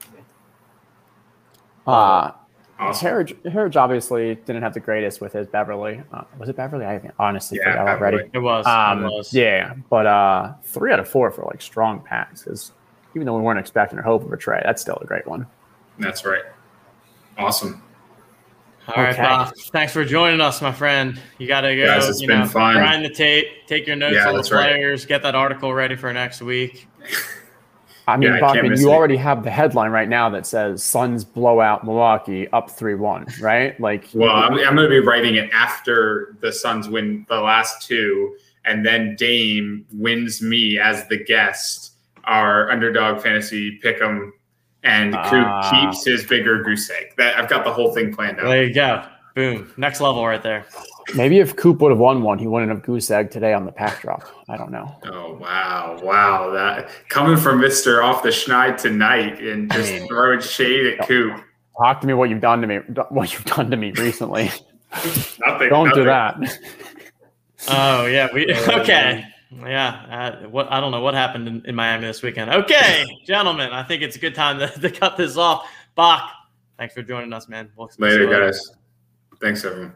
Awesome. Harridge obviously didn't have the greatest with his Beverly. Was it Beverly? I honestly Yeah, forgot already. Beverly. It was. Yeah, but 3 out of 4 for like strong packs. Because even though we weren't expecting or hoping for a tray, that's still a great one. That's right. Awesome. All right, Okay. Bob. Thanks for joining us, my friend. You got to go. Guys, it's been fun. Grind the tape, take your notes Yeah, on the that's right. players, get that article ready for next week. I mean, Yeah, I can't Bachman, miss you it. already have the headline right now that says Suns blow out Milwaukee up 3-1, right? Like, Well, I'm going to be writing it after the Suns win the last 2, and then Dame wins me as the guest, our underdog fantasy pick'em, and Coop keeps his bigger goose egg. I've got the whole thing planned out. There you go. Boom. Next level right there. maybe if Coop would have won one, he wouldn't have goose egg today on the pack drop. I don't know. Oh, wow. That coming from Mr. Off the Schneid tonight and just throwing shade at Coop. Talk to me what you've done to me. What you've done to me recently. Nothing. Don't do nothing. that. Oh yeah, okay. Yeah, what I don't know what happened in Miami this weekend. Okay, gentlemen, I think it's a good time to cut this off. Bach, thanks for joining us, man. We'll see you Later, guys. Thanks, everyone.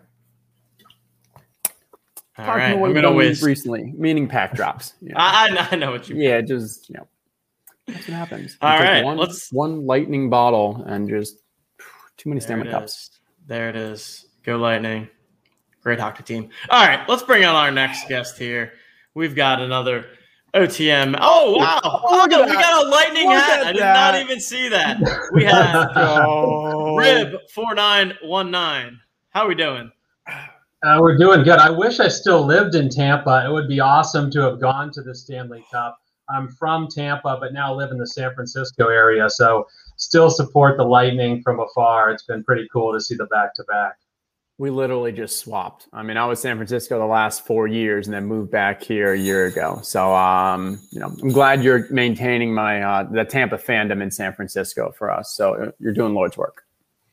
All Talk to right, me what I'm you've gonna done waste. recently, meaning pack drops. Yeah, I know what you mean. yeah, just that's what happens. All You take right, one lightning bottle and just too many There stamina it cups. is. There it is. Go Lightning. Great hockey team. All right, let's bring on our next guest here. We've got another OTM. Oh, wow. Look at We that. got a lightning Look hat. at I did that. not even see that. We have Rib4919. How are we doing? We're doing good. I wish I still lived in Tampa. It would be awesome to have gone to the Stanley Cup. I'm from Tampa, but now live in the San Francisco area, so still support the Lightning from afar. It's been pretty cool to see the back-to-back. We literally just swapped. I mean, I was San Francisco the last 4 years and then moved back here a year ago. So, I'm glad you're maintaining my the Tampa fandom in San Francisco for us. So you're doing Lord's work.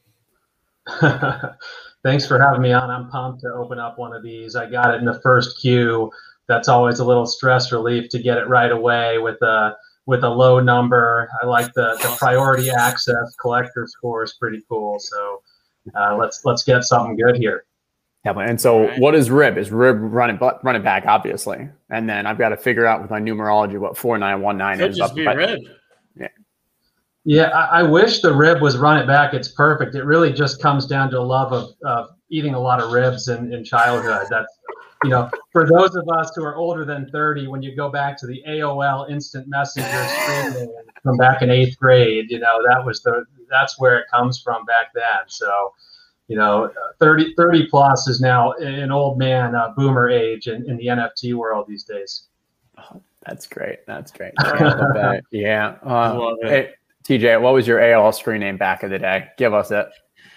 Thanks for having me on. I'm pumped to open up one of these. I got it in the first queue. That's always a little stress relief to get it right away with a low number. I like the priority access collector score is pretty cool. So let's get something good here. Definitely. And so, Right. what is Rib? Is Rib running back, obviously, and then I've got to figure out with my numerology what 4919 Could is. just be But- Rib. Yeah, I wish the rib was run it back. It's perfect. It really just comes down to a love of eating a lot of ribs in childhood. That's, for those of us who are older than 30, when you go back to the AOL Instant Messenger screen from back in 8th grade, that's where it comes from back then. So, 30 plus is now an old man boomer age in the NFT world these days. That's great. That's great. Yeah. Yeah. I love it. Hey, TJ, what was your AOL screen name back in the day? Give us it.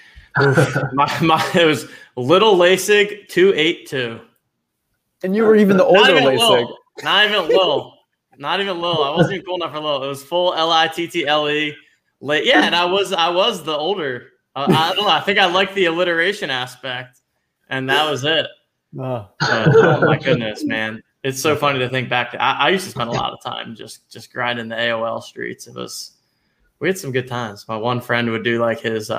It was Little Lasig 282. And you were even the Not older even Lasig. Lil. Not even Lil. Not even Lil. I wasn't even cool enough for Lil. It was full Little. Yeah, and I was the older. I don't know. I think I liked the alliteration aspect, and that was it. Oh. Oh my goodness, man! It's so funny to think back. I used to spend a lot of time just grinding the AOL streets. We had some good times. My one friend would do like his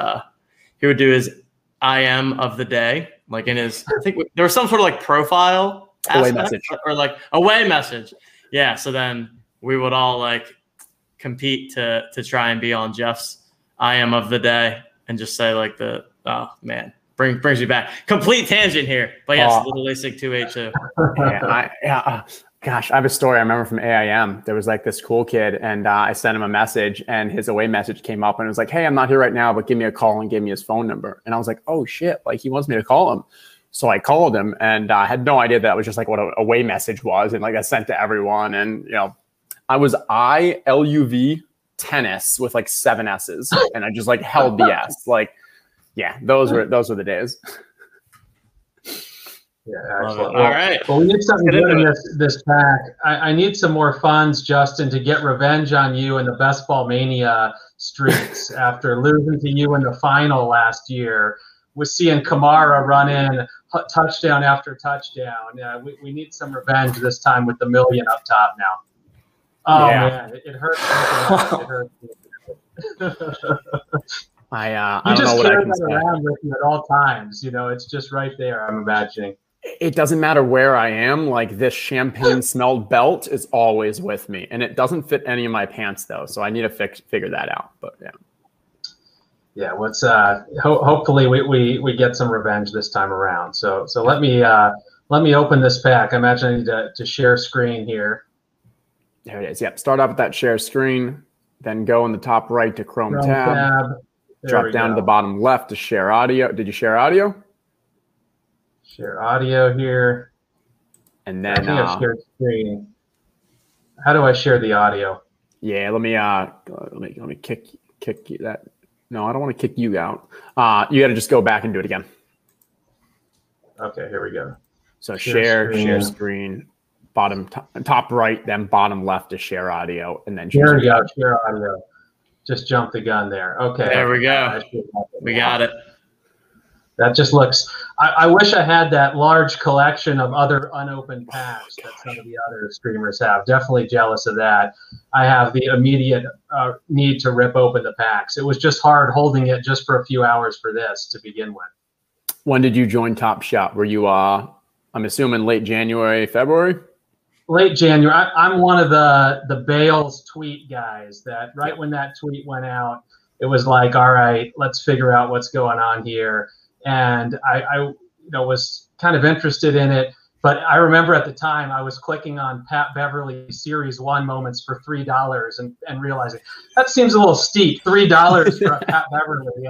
IM of the day, like in his. I think there was some sort of like profile Away aspect, message. or like away message. Yeah. So then we would all like compete to try and be on Jeff's IM of the day and just say like oh man. Brings you back. Complete tangent here, but yes, Little Lasig 282. Gosh, I have a story I remember from AIM. There was like this cool kid, and I sent him a message, and his away message came up, and it was like, "Hey, I'm not here right now, but give me a call," and gave me his phone number. And I was like, "Oh shit!" Like he wants me to call him. So I called him, and I had no idea that was just like what a away message was, and like I sent to everyone, and I was ILUV tennis with like 7 S's, and I just like held the S. Like, yeah, those were the days. Yeah, excellent. All right. Well, we need something good in this pack. I need some more funds, Justin, to get revenge on you in the Best Ball Mania streets after losing to you in the final last year. With seeing Kamara run in touchdown after touchdown. We need some revenge this time with the million up top now. Oh, yeah. Man, it hurts. It hurts. I don't know what I can that around with you at all times. It's just right there, I'm imagining. It doesn't matter where I am. Like this champagne smelled belt is always with me, and it doesn't fit any of my pants though. So I need to figure that out. But yeah. Yeah. Let's hopefully we get some revenge this time around. So let me open this pack. I imagine I need to share screen here. There it is. Yep. Start off with that share screen, then go in the top right to Chrome tab. Drop down to the bottom left to share audio. Did you share audio? Share audio here. And then I've shared screen. How do I share the audio? Yeah, let me kick you that. No, I don't want to kick you out. You got to just go back and do it again. Okay, here we go. So share screen, bottom top right, then bottom left to share audio, and then here we go. Share audio. Just jump the gun there. Okay. There we go. We got it. That just looks. I wish I had that large collection of other unopened packs that some of the other streamers have. Definitely jealous of that. I have the immediate need to rip open the packs. It was just hard holding it just for a few hours for this to begin with. When did you join Top Shot? Were you, I'm assuming late January, February? Late January. I'm one of the Bales tweet guys that right when that tweet went out, it was like, all right, let's figure out what's going on here. And I was kind of interested in it, but I remember at the time I was clicking on Pat Beverly Series 1 moments for $3 and realizing that seems a little steep. $3 for a Pat Beverly,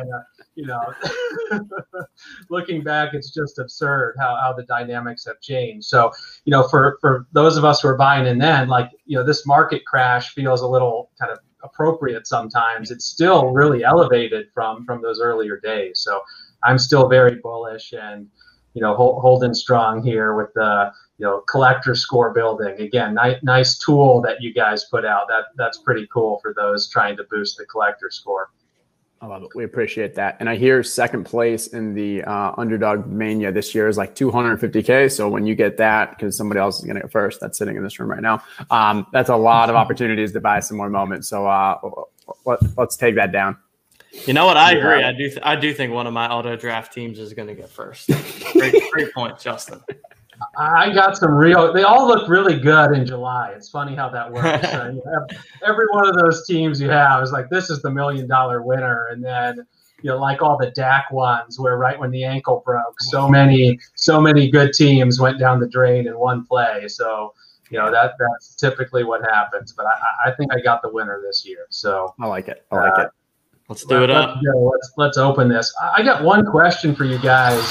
and looking back, it's just absurd how the dynamics have changed. So for those of us who are buying in then, this market crash feels a little kind of appropriate sometimes. It's still really elevated from those earlier days. So I'm still very bullish and, holding strong here with the, collector score building. Again, nice tool that you guys put out. That's pretty cool for those trying to boost the collector score. I love it. We appreciate that. And I hear second place in the Underdog Mania this year is like $250K. So when you get that, because somebody else is going to get first, that's sitting in this room right now. That's a lot of opportunities to buy some more moments. So let's take that down. You know what? I agree. I do think one of my auto draft teams is going to get first. Great point, Justin. I got some they all look really good in July. It's funny how that works. Every one of those teams you have is like, this is the $1 million winner. And then, like all the Dak ones where right when the ankle broke, so many good teams went down the drain in one play. So, that's typically what happens. But I think I got the winner this year. So I like it. It. Let's do it up. Let's open this. I got one question for you guys.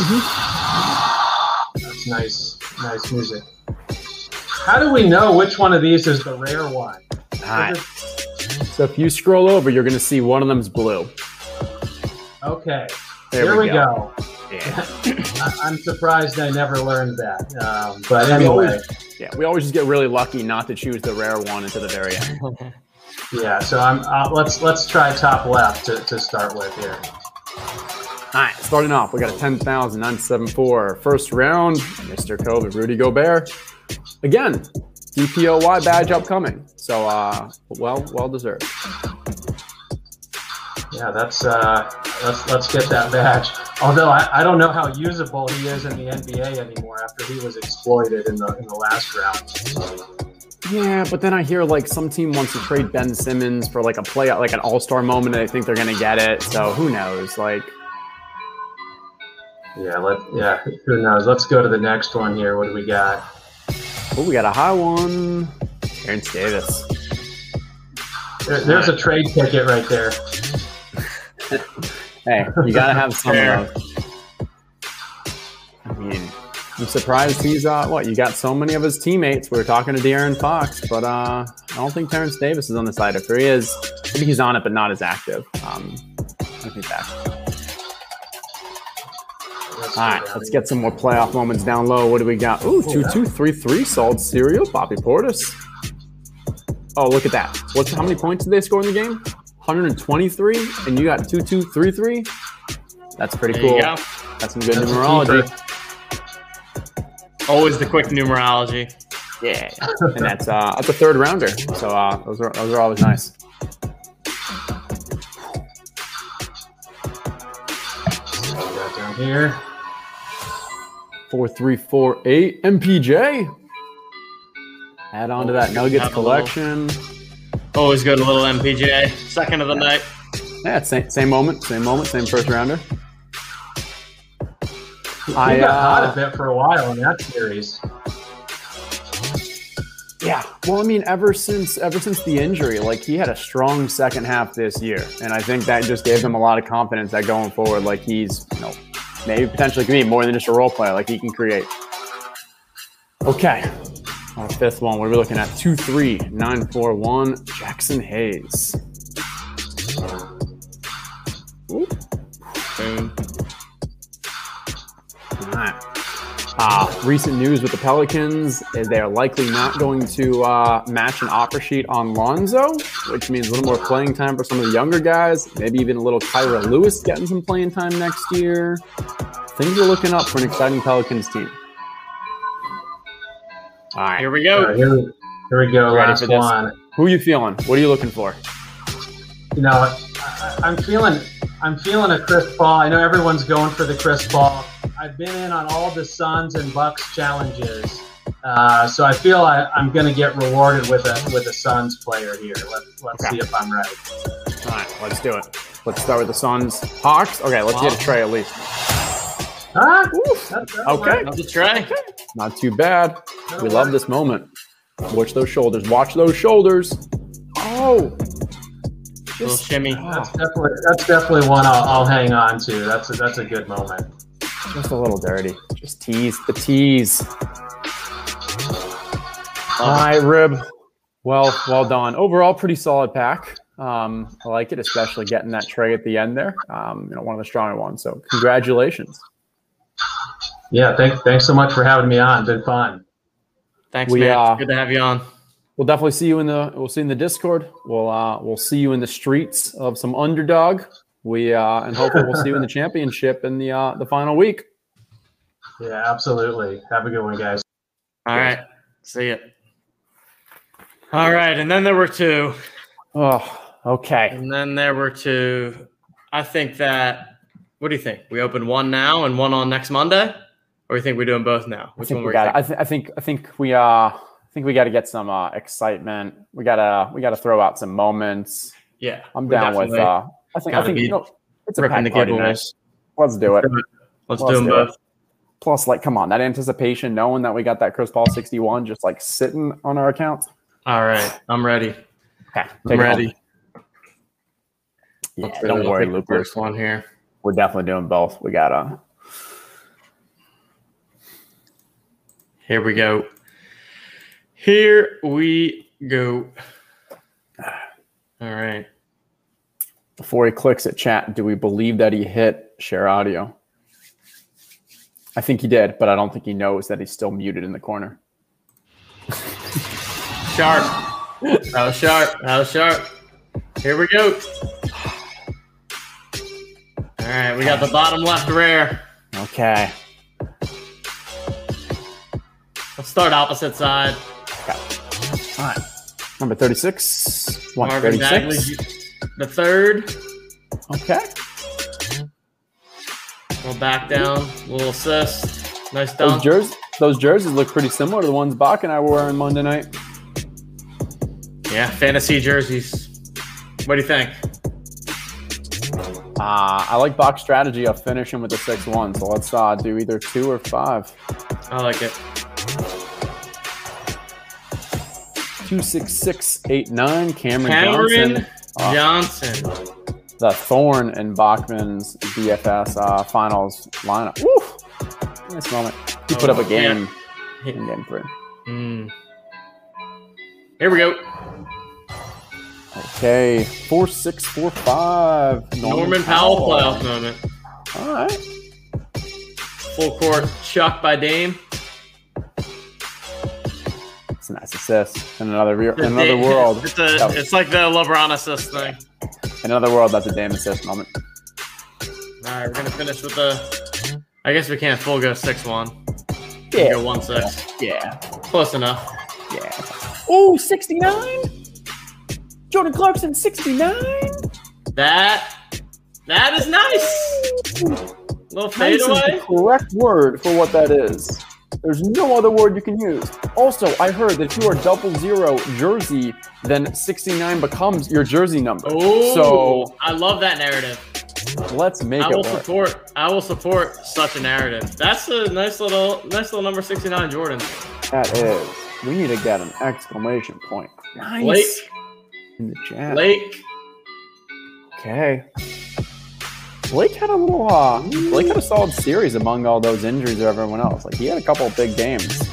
That's nice music. How do we know which one of these is the rare one? All right. So if you scroll over, you're going to see one of them's blue. Okay. Here we go. Yeah. I'm surprised I never learned that. But anyway. We always just get really lucky not to choose the rare one until the very end. Yeah, so let's try top left to start with here. All right, starting off, we got a 10,974 first round, Mr. COVID, Rudy Gobert. Again, DPOY badge upcoming, so well deserved. Yeah, let's get that badge. Although I don't know how usable he is in the NBA anymore after he was exploited in the last round. Yeah, but then I hear like some team wants to trade Ben Simmons for like a playout, like an all-star moment, and they think they're gonna get it. So who knows? Like, who knows? Let's go to the next one here. What do we got? Oh, we got a high one. Terrence Davis. There's a trade ticket right there. Hey, you gotta have some of those. I mean, I'm surprised he's you got so many of his teammates. We were talking to De'Aaron Fox, but I don't think Terrence Davis is on the site. If he is, maybe he's on it, but not as active. I think that. All right, let's get some more playoff moments down low. What do we got? Ooh, 2-2-3-3, solid serial. Bobby Portis. Oh, look at that. How many points did they score in the game? 123, and you got 2-2-3-3. That's pretty cool. That's some good numerology. Always the quick numerology. Yeah, and that's a third rounder. So those are always nice. Down here. 4-3-4-8 MPJ. Add on to that Nuggets collection. Always good, a little MPJ. Second of the night. Yeah, same moment, same first rounder. He got hot a bit for a while in that series. Yeah, well, I mean, ever since the injury, like he had a strong second half this year, and I think that just gave him a lot of confidence that going forward, like he's, maybe potentially can be more than just a role player, like he can create. Okay, our fifth one, what are we looking at? 2-3-9-4-1, Jackson Hayes. Ooh. Boom. All right. Recent news with the Pelicans is they are likely not going to match an offer sheet on Lonzo, which means a little more playing time for some of the younger guys. Maybe even a little Kyra Lewis getting some playing time next year. Things are looking up for an exciting Pelicans team. All right. Here we go. Here we go. Ready Last for this? one. Who are you feeling? What are you looking for? I'm feeling a Chris Paul. I know everyone's going for the Chris Paul. I've been in on all the Suns and Bucks challenges, so I feel I'm going to get rewarded with a Suns player here. Let's see if I'm right. All right, let's do it. Let's start with the Suns. Hawks. Okay, let's get a Trey at least. Okay, That's a Trey. not too bad. We love this moment. Watch those shoulders. Watch those shoulders. Oh, Little shimmy. That's definitely one I'll hang on to. That's a good moment. just a little dirty. Just tease the tease. All right, Rib. Well done. Overall, pretty solid pack. I like it, especially getting that Trey at the end there. One of the stronger ones. So congratulations. Yeah, thanks so much for having me on. Been fun. Thanks, man. Good to have you on. We'll definitely see you in the Discord. We'll see you in the streets of some underdog. And hopefully we'll see you in the championship in the final week. Yeah, absolutely. Have a good one, guys. All right. See ya. All right. And then there were two. Oh, okay. And then there were two. I think that, what do you think? We open one now and one on next Monday? Or you think we're doing both now? Which one? I think we got to get some excitement. We gotta throw out some moments. Yeah. I'm down with I think it's a pack the party night. Let's do it. Let's do them both. Plus, come on, that anticipation, knowing that we got that Chris Paul 61 just sitting on our account. All right. I'm ready. Okay. I'm ready. Yeah, don't worry, Luke. First one here. We're definitely doing both. We gotta. Here we go. Here we go. All right. Before he clicks at chat, do we believe that he hit share audio? I think he did, but I don't think he knows that he's still muted in the corner. Sharp. That was sharp. Here we go. All right, we got the bottom left rare. Okay. Let's start opposite side. Okay. All right. Number 36. Marvin 136. Bagley, the third. Okay. We'll back down. Little assist. Nice dunk. Those jerseys look pretty similar to the ones Bach and I were wearing Monday night. Yeah, fantasy jerseys. What do you think? I like Bach's strategy of finishing with the 6-1. So let's do either 2 or 5. I like it. 26689, Cameron Cameron Johnson. Johnson. The Thorne and Bachman's DFS finals lineup. Woo! Nice moment. He put up a game in game 3. Here we go. Okay, 4-6-4-5. Norman Powell playoff moment. All right. Full court chuck by Dame. It's a nice assist. In another world. It's like the LeBron assist thing. In another world, that's a Dame assist moment. All right, we're going to finish with the... I guess we can't full go 6-1. Yeah. Go 1-6. Yeah. Close enough. Yeah. Oh, 69? Jordan Clarkson, 69? That is nice. Little Nice is fadeaway. the correct word for what that is. There's no other word you can use. Also, I heard that if you are 00 jersey, then 69 becomes your jersey number. Oh, so I love that narrative. let's make it work. I will support such a narrative. That's a nice little number 69 Jordan. That is. We need to get an exclamation point. Nice. Blake. In the chat. Blake. Okay. Blake had a solid series among all those injuries of everyone else. Like, he had a couple of big games.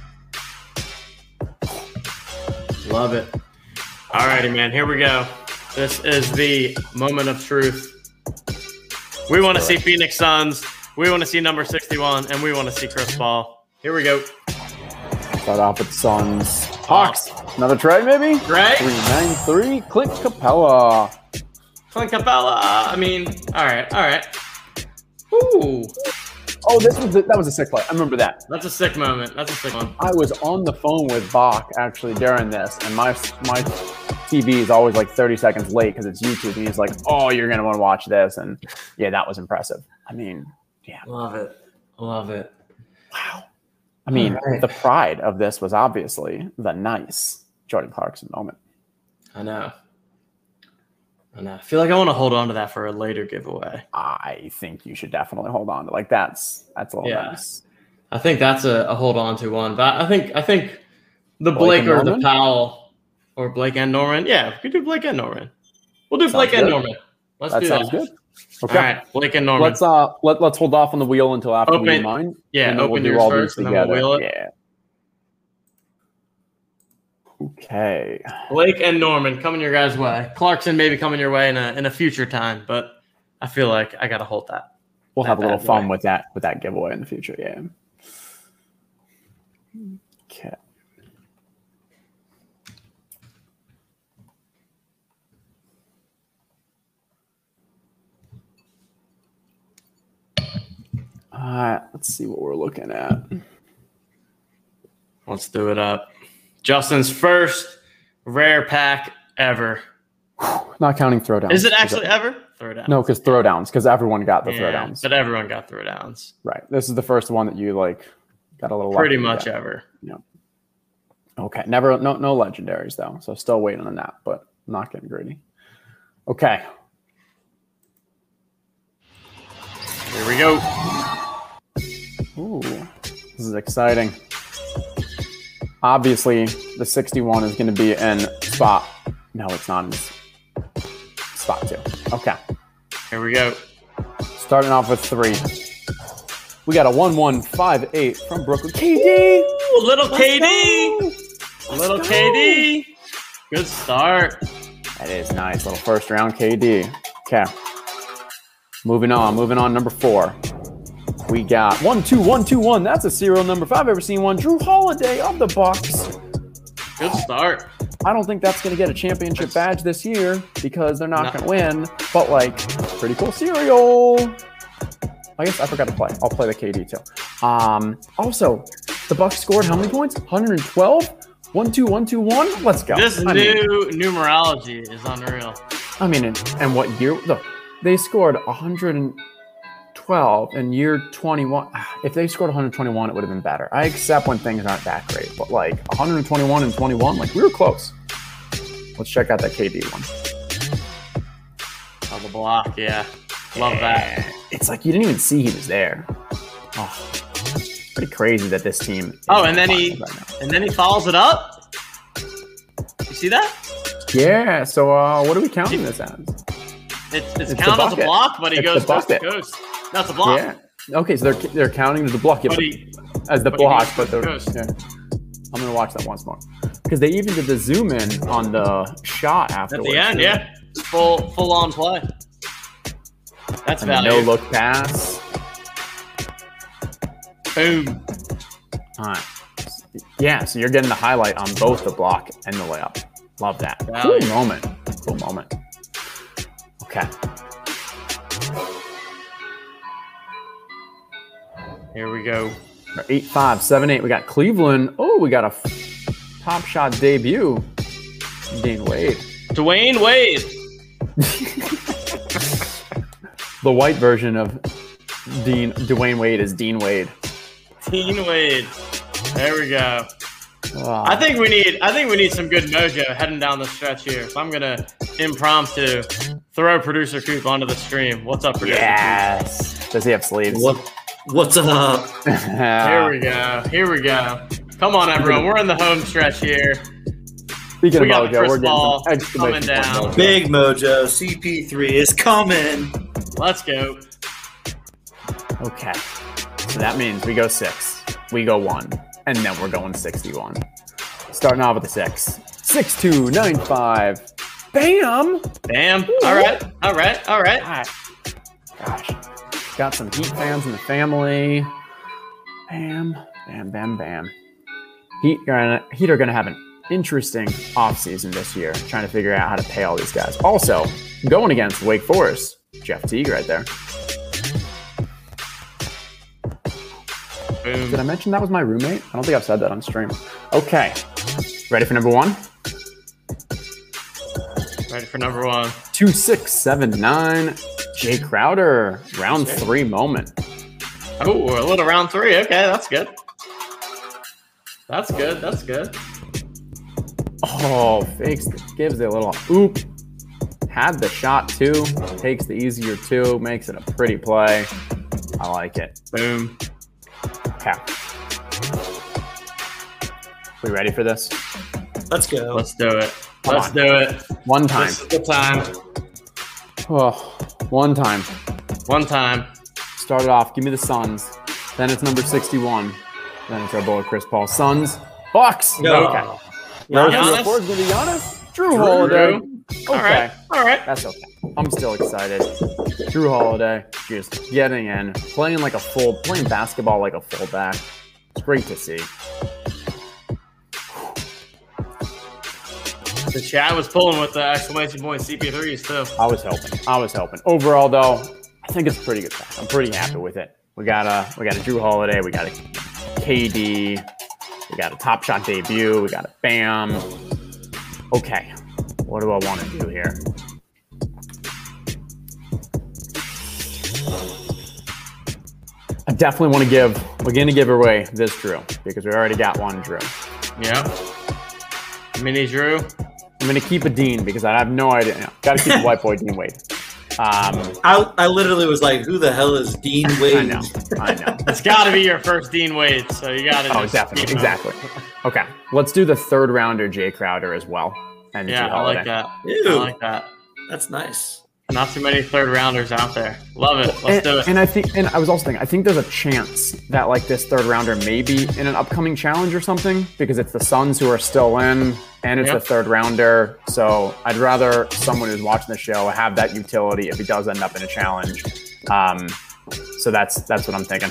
Love it. All righty, man. Here we go. This is the moment of truth. We want to see Phoenix Suns. We want to see number 61, and we want to see Chris Paul. Here we go. Start off with Suns. Hawks. Another trade, maybe? Right? 393. Clint Capella. Clint Capella. I mean, all right. Ooh. Oh, that was a sick play. I remember that. That's a sick moment. That's a sick one. I was on the phone with Bach actually during this, and my TV is always like 30 seconds late because it's YouTube, and he's like, "Oh, you're gonna want to watch this," and yeah, that was impressive. I mean, yeah, Love it. wow. I mean, the pride of this was obviously the nice Jordan Clarkson moment. I know. I feel like I want to hold on to that for a later giveaway. I think you should definitely hold on to that's a little nice. I think that's a hold on to one. But I think the Blake Blake or Norman? the Powell or Blake and Norman. Yeah, we could do Blake and Norman. We'll do Blake and good. Norman. Let's That do sounds that. good. All Okay. right, Blake and Norman. Let's hold off on the wheel until after we do mine. Yeah, and then open do yours all first, these and then we'll together. wheel it. Yeah. Okay. Blake and Norman coming your guys' way. Clarkson maybe coming your way in a future time, but I feel like I gotta hold that. We'll have a little bad fun boy. with that giveaway in the future. Yeah. Okay. Let's see what we're looking at. Let's do it up. Justin's first rare pack ever. Not counting throwdowns. Is it actually ever? Throwdowns. No, because throwdowns. Because everyone got the Yeah, throwdowns. but everyone got throwdowns. Right. This is the first one that you got a little Pretty lucky much with. ever. Okay. Never. No legendaries though. So still waiting on that, but not getting greedy. Okay. Here we go. Ooh, this is exciting. Obviously, the 61 is going to be in spot. No, it's not in spot 2. Okay. Here we go. Starting off with 3. We got a 1158 from Brooklyn. KD! Ooh, little Let's KD. go! Little Let's KD. Good start. That is nice. Little first round KD. Okay. Moving on. Number 4. We got 12121. That's a serial number if I've ever seen one. Drew Holiday of the Bucks. Good start. I don't think that's going to get a championship badge this year because they're not going to win. But pretty cool serial. I guess I forgot to play. I'll play the KD too. Also, the Bucks scored how many points? 112. 1-2-1-2-1. Let's go. This new numerology is unreal. I mean, and what year? Look, they scored 112 in year 21. If they scored 121, it would have been better. I accept when things aren't that great, but 121 and 21, we were close. Let's check out that KD one. On the block, yeah. Love that. It's like you didn't even see he was there. Oh, pretty crazy that this team. Oh, and then he follows it up. see that? Yeah. So what are we counting this as? It's the counted as a bucket. block, but he It's goes the coast to bucket. coast. That's a block. Yeah. Okay, so they're counting as the block. Yeah, But but he, as the but he block, goes but coast to the coast. yeah. I'm gonna watch that once more because they even did the zoom in on the shot At afterwards. the end, yeah. Full on play. That's And the value. no look pass. Boom. All right. Yeah, so you're getting the highlight on both the block and the layup. Love that. Value. Cool moment. Cool moment. Okay. Here we go. 8-5, 7-8. We got Cleveland. Oh, we got a top shot debut. Dean Wade. Dwayne Wade. The white version of Dwayne Wade is Dean Wade. Dean Wade. There we go. Oh, I think we need some good mojo heading down the stretch here. So I'm gonna impromptu throw producer Coop onto the stream. What's up, producer? yes. Does he have sleeves? What's up? Here we go. Here we go. Come on, everyone. We're in the home stretch here. Speaking We of got mojo, Chris we're Paul getting some coming exclamation down. point mojo. Big mojo. CP3 is coming. Let's go. Okay. So that means we go 6, we go 1, and then we're going 61. Starting off with the 6. 6-2, 9-5. Bam! Bam. All right. All right. All right. All right. Gosh. Got some Heat fans in the family. Bam, bam, bam, bam. Heat are gonna have an interesting offseason this year, trying to figure out how to pay all these guys. Also, going against Wake Forest, Jeff Teague right there. Boom. Did I mention that was my roommate? I don't think I've said that on stream. Okay. Ready for number 1? Ready for number 1. 2, 6, 7, 9. Jay Crowder, round 3 moment. Oh, a little round 3. Okay, that's good. That's good. That's good. Oh, fakes, gives it a little oop. Had the shot too. Takes the easier 2, makes it a pretty play. I like it. Boom. Okay. We ready for this? Let's go. Let's do it. Come Let's on. do it. One time. This is the time. Oh, one time. One time. Start it off. Give me the Suns. Then it's number 61. Then it's our boy Chris Paul. Suns. Bucks. No. Okay. Giannis? Giannis? Gonna be Giannis? Drew Holiday. Okay. All right. All right. That's okay. I'm still excited. Drew Holiday just getting in, playing basketball like a fullback. It's great to see. The chat was pulling with the exclamation point CP3s too. I was hoping. Overall, though, I think it's a pretty good pack. I'm pretty happy with it. We got a Drew Holiday. We got a KD. We got a Top Shot debut. We got a Bam. Okay, what do I want to do here? I definitely want to give. We're going to give away this Drew because we already got one Drew. Yep. Mini Drew. I'm going to keep a Dean because I have no idea. Got to keep a white boy Dean Wade. I literally was like, who the hell is Dean Wade? I know. It's got to be your first Dean Wade, so you got to. Oh, definitely. Exactly. Okay. Let's do the 3rd rounder, Jay Crowder, as well. And Yeah, Drew I like Holiday. that. Ew. I like that. That's nice. Not too many 3rd rounders out there. Love it. Let's do it. And I was also thinking, I think there's a chance that like this 3rd rounder may be in an upcoming challenge or something because it's the Suns who are still in and it's Yep. the 3rd rounder. So I'd rather someone who's watching the show have that utility if he does end up in a challenge. So that's what I'm thinking.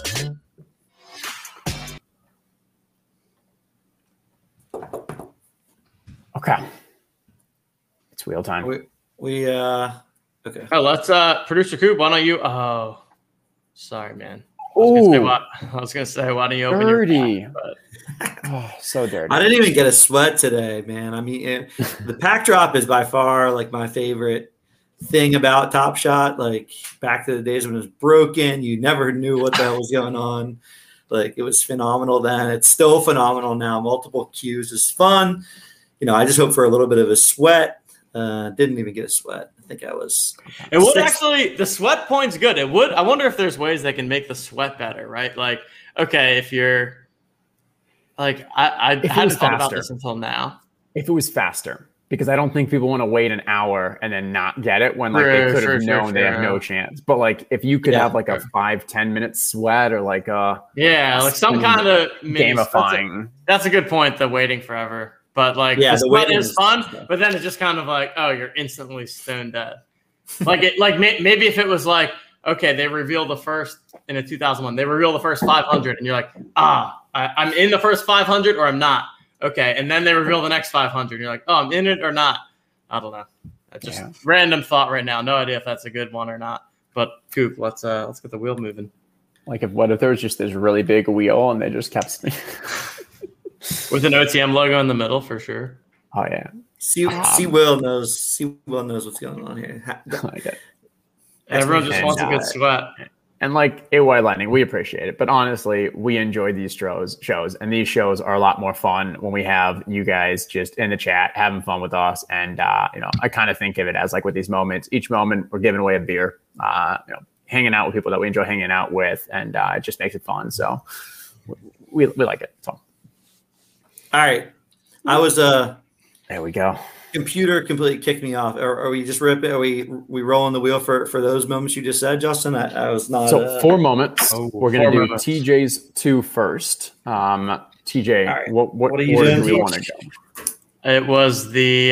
Okay. It's wheel time. We okay. Oh, let's producer Coop. Why don't you? Oh, sorry, man. I was gonna say, why don't you open dirty. your pack, but Oh, so dirty. I didn't even get a sweat today, man. I mean, the pack drop is by far like my favorite thing about Top Shot. Like back to the days when it was broken, you never knew what the hell was going on. Like it was phenomenal then. It's still phenomenal now. Multiple cues is fun. You know, I just hope for a little bit of a sweat. Didn't even get a sweat. I think I was. it would 6. actually. The sweat point's good. It would. I wonder if there's ways they can make the sweat better, right? Like, okay, if you're like, I If it hadn't was thought about faster. this until now. if it was faster, because I don't think people want to wait an hour and then not get it when like they could have known they have no chance. But like if you could have like a 5-10 minute sweat or like like some kind of gamifying. That's a good point. The waiting forever, but like the sweat is fun. But then it's just kind of like, oh, you're instantly stone dead. Maybe if it was like, okay, they reveal the first in a 2001, they reveal the first 500, and you're like, I'm in the first 500 or I'm not. Okay, and then they reveal the next 500. And you're like, oh, I'm in it or not. I don't know. That's just random thought right now. No idea if that's a good one or not. But Coop, let's get the wheel moving. Like what if there was just this really big wheel and they just kept with an OTM logo in the middle for sure. Oh yeah. Will knows what's going on here. Everyone just wants a good sweat. And like AY Lightning, we appreciate it. But honestly, we enjoy these shows. And these shows are a lot more fun when we have you guys just in the chat having fun with us. And, I kind of think of it as like with these moments, each moment we're giving away a beer, hanging out with people that we enjoy hanging out with. And it just makes it fun. So we like it. So. All right. I was there we go. Computer completely kicked me off. Are we just ripping? Are we rolling the wheel for those moments you just said, Justin? I was not. So 4 moments. We're gonna do TJ's 2 first. TJ, right. what order do we want to go? It was the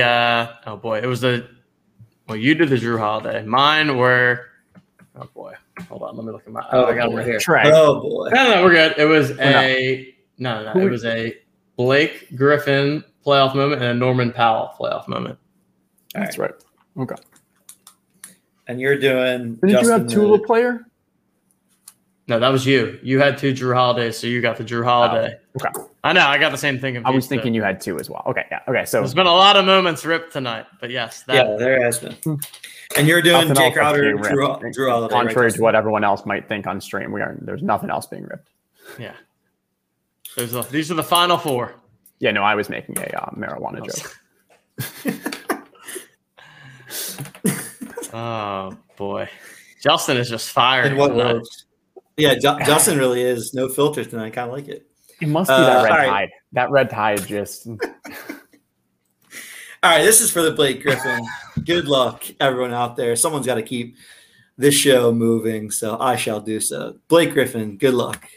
you did the Drew Holiday. Mine were hold on, let me look at my I got it right here. Trey. Oh boy. No, we're good. It was it was a Blake Griffin playoff moment and a Norman Powell playoff moment. That's right. Okay. And you're doing. Did you have Tula player? No, that was you. You had 2 Drew Holidays, so you got the Drew Holiday. Oh, okay. I know. I got the same thing. I was thinking you had 2 as well. Okay. Yeah. Okay. So there's been a lot of moments ripped tonight, but yes. There has been. And you're doing Jay Crowder, Drew Holiday. Contrary to what everyone else might think on stream, there's nothing else being ripped. Yeah. These are the final 4. Yeah, no, I was making a marijuana joke. Oh boy, Justin is just fired. In what words? Yeah, Justin really is no filter tonight. I kind of like it. It must be that red tide. That red tide just. All right, this is for the Blake Griffin. Good luck, everyone out there. Someone's got to keep this show moving, so I shall do so. Blake Griffin, good luck.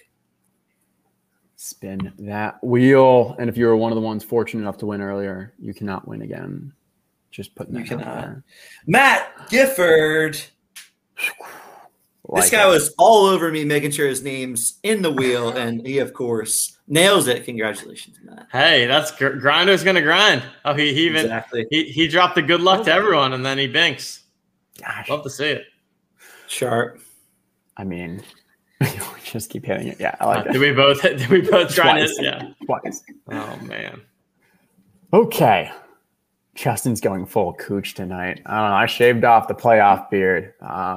Spin that wheel, and if you were one of the ones fortunate enough to win earlier, you cannot win again. Just putting that out there. Matt Gifford. This guy was all over me, making sure his name's in the wheel, and he, of course, nails it. Congratulations, Matt. Hey, that's Grinder's gonna grind. Oh, he dropped the good luck to everyone, and then he binks. Gosh, love to see it. Sharp. I mean. Just keep hitting it. Yeah, I like that. Did we both try it? Yeah. Twice. Oh, man. Okay. Justin's going full cooch tonight. I don't know. I shaved off the playoff beard.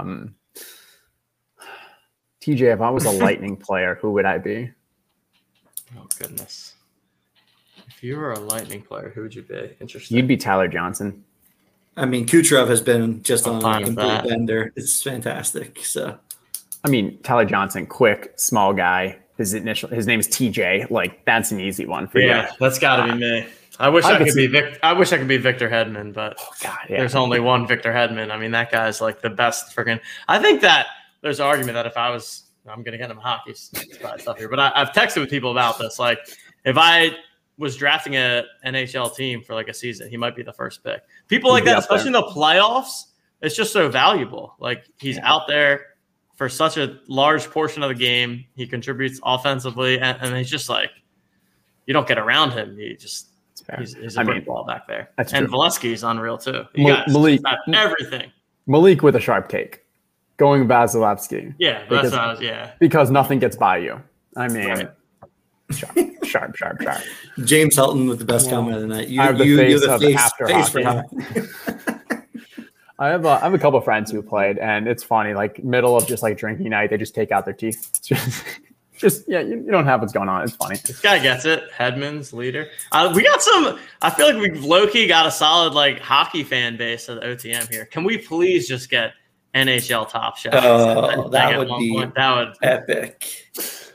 TJ, if I was a Lightning player, who would I be? Oh, goodness. If you were a Lightning player, who would you be? Interesting. You'd be Tyler Johnson. I mean, Kucherov has been just on a complete bender. It's fantastic. So. I mean, Tyler Johnson, quick, small guy. His name is TJ. Like, that's an easy one for you. Yeah, that's got to be me. I wish I could be Victor Hedman, but there's only one Victor Hedman. I mean, that guy's like the best freaking. I think that there's an argument that if I'm going to get him hockey stuff here, but I've texted with people about this. Like, if I was drafting an NHL team for like a season, he might be the first pick. People like that, especially in the playoffs, it's just so valuable. Like, he's out there for such a large portion of the game. He contributes offensively, and he's just like, you don't get around him. He's a brick wall back there. And Valesky's unreal too. Malik everything. Malik with a sharp take, going Vasilevsky. Yeah, that's what I was. Because nothing gets by you. I mean, sharp. James Helton with the best comment of the night. I have the face of after hockey. I have a couple of friends who played, and it's funny. Like middle of just like drinking night, they just take out their teeth. You don't have what's going on. It's funny. This guy gets it. Hedman's leader. We got some. I feel like we've low-key got a solid like hockey fan base at OTM here. Can we please just get NHL Top Shot? That would be epic.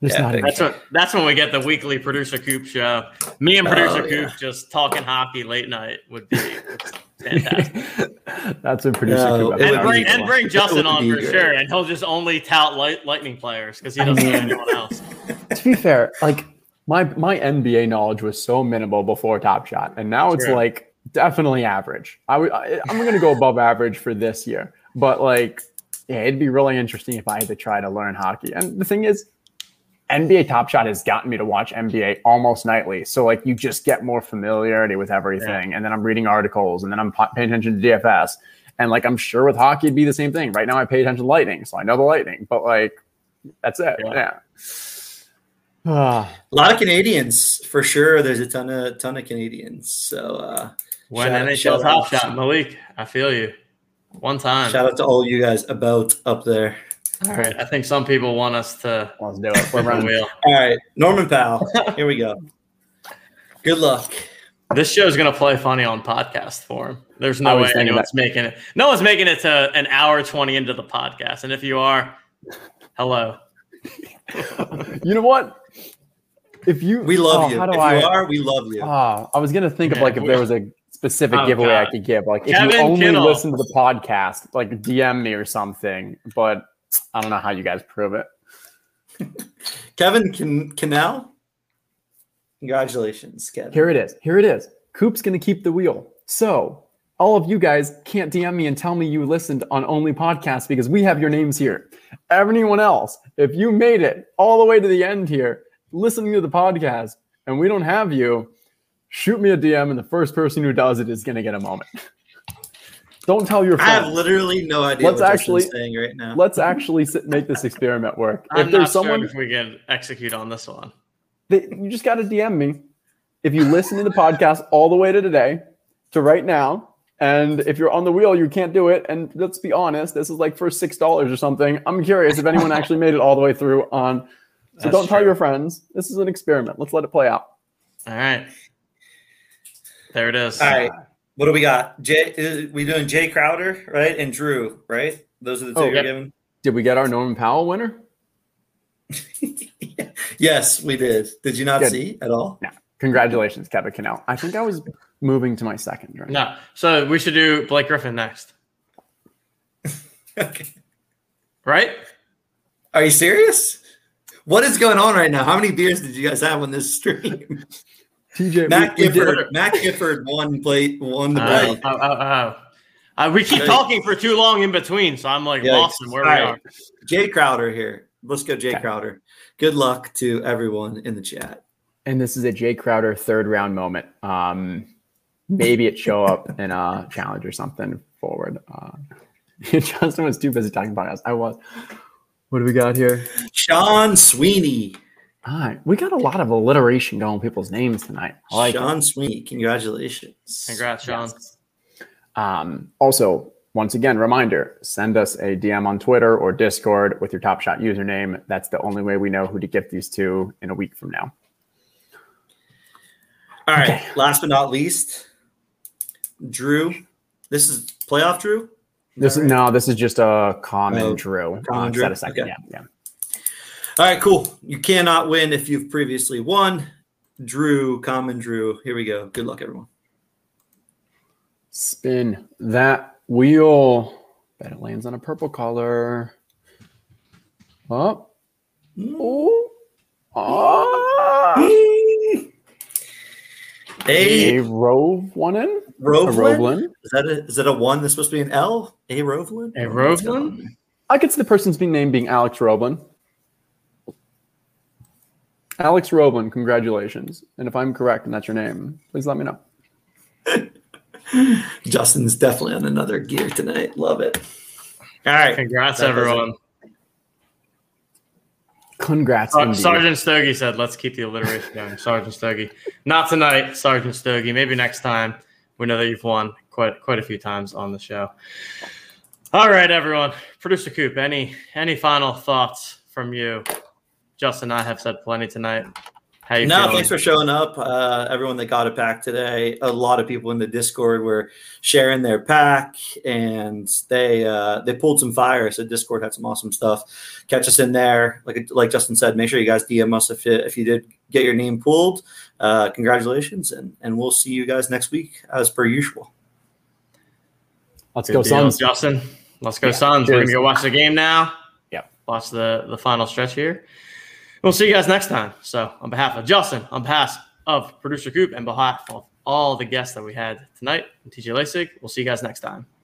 Just not That's when we get the weekly Producer Coop show. Me and Producer Coop just talking hockey late night would be fantastic. That's a Producer Coop. And bring Justin on for sure, and he'll just only tout Lightning players because he doesn't know anyone else. To be fair, like my NBA knowledge was so minimal before Top Shot, and now it's like definitely average. I'm going to go above average for this year, but like, yeah, it'd be really interesting if I had to try to learn hockey. And the thing is, NBA Top Shot has gotten me to watch NBA almost nightly. So like, you just get more familiarity with everything, and then I'm reading articles, and then I'm paying attention to DFS, and like, I'm sure with hockey it'd be the same thing. Right now, I pay attention to Lightning, so I know the Lightning, but like, that's it. Yeah. A lot of Canadians for sure. There's a ton of Canadians. So when NHL Top Shot, Malik, I feel you. One time. Shout out to all you guys about up there. All right, I think some people want us to. Let's do it. We're running wheel. All right, Norman Powell. Here we go. Good luck. This show is gonna play funny on podcast form. There's no way anyone's making it. No one's making it to an hour 20 into the podcast, and if you are, hello. You know what? We love you. We love you. I was gonna think of like if there was a specific giveaway I could give. Like Kevin if you only Kittle. listen to the podcast, like DM me or something. But I don't know how you guys prove it. Kevin Canal. Congratulations, Kevin. Here it is. Coop's gonna keep the wheel. So all of you guys can't DM me and tell me you listened on only podcasts because we have your names here. Everyone else, if you made it all the way to the end here, listening to the podcast, and we don't have you, shoot me a DM, and the first person who does it is going to get a moment. Don't tell your friends. I have literally no idea what Justin's saying right now. Let's actually make this experiment work. I'm not sure if we can execute on this one. You just got to DM me. If you listen to the podcast all the way to today, to right now, and if you're on the wheel, you can't do it. And let's be honest, this is like for $6 or something. I'm curious if anyone actually made it all the way through on. So don't tell your friends. This is an experiment. Let's let it play out. All right. There it is. All right. What do we got? We doing Jay Crowder, right? And Drew, right? Those are the two you're giving. Did we get our Norman Powell winner? Yes, we did. Did you not see at all? No. Congratulations, Kevin Cannell. I think I was moving to my second. Right? No. So we should do Blake Griffin next. Okay. Right? Are you serious? What is going on right now? How many beers did you guys have on this stream? TJ, Matt Gifford won the plate. We keep talking for too long in between, so I'm like lost in where we are. Jay Crowder here. Let's go, Jay Crowder. Good luck to everyone in the chat. And this is a Jay Crowder third round moment. Maybe it show up in a challenge or something forward. Justin was too busy talking about us. I was. What do we got here? Sean Sweeney. All right. We got a lot of alliteration going with people's names tonight. I like Sean Sweeney. Congratulations. Congrats, Sean. Yes. Also, once again, reminder, send us a DM on Twitter or Discord with your Top Shot username. That's the only way we know who to gift these to in a week from now. All right. Last but not least, Drew. This is playoff Drew? This is just a common Drew. Common Drew. Set a second. Okay. Yeah. All right, cool. You cannot win if you've previously won. Drew, common Drew. Here we go. Good luck, everyone. Spin that wheel. Bet it lands on a purple color. Oh. A Rove one in? Rovlin? Is that a one that's supposed to be an L? A Rovlin? A Rovlin? I could see the person's name being Alex Rovlin. Alex Rovlin, congratulations. And if I'm correct and that's your name, please let me know. Justin's definitely on another gear tonight. Love it. All right. Congrats, everyone. Congrats. Sergeant Stogie said, let's keep the alliteration going. Sergeant Stogie. Not tonight, Sergeant Stogie. Maybe next time. We know that you've won quite a few times on the show. All right, everyone. Producer Coop, any final thoughts from you? Justin and I have said plenty tonight. How you No, feeling? thanks for showing up. Everyone that got a pack today. A lot of people in the Discord were sharing their pack, and they pulled some fire. So Discord had some awesome stuff. Catch us in there. Like Justin said, make sure you guys DM us if you did get your name pulled. Congratulations, and we'll see you guys next week as per usual. Let's Good go, deal, Suns. Justin. Let's go, Suns. We're Cheers. gonna go watch the game now. Yep. Watch the final stretch here. We'll see you guys next time. So, on behalf of Justin, on behalf of producer Coop, and behalf of all the guests that we had tonight, and TJ Lasik, we'll see you guys next time.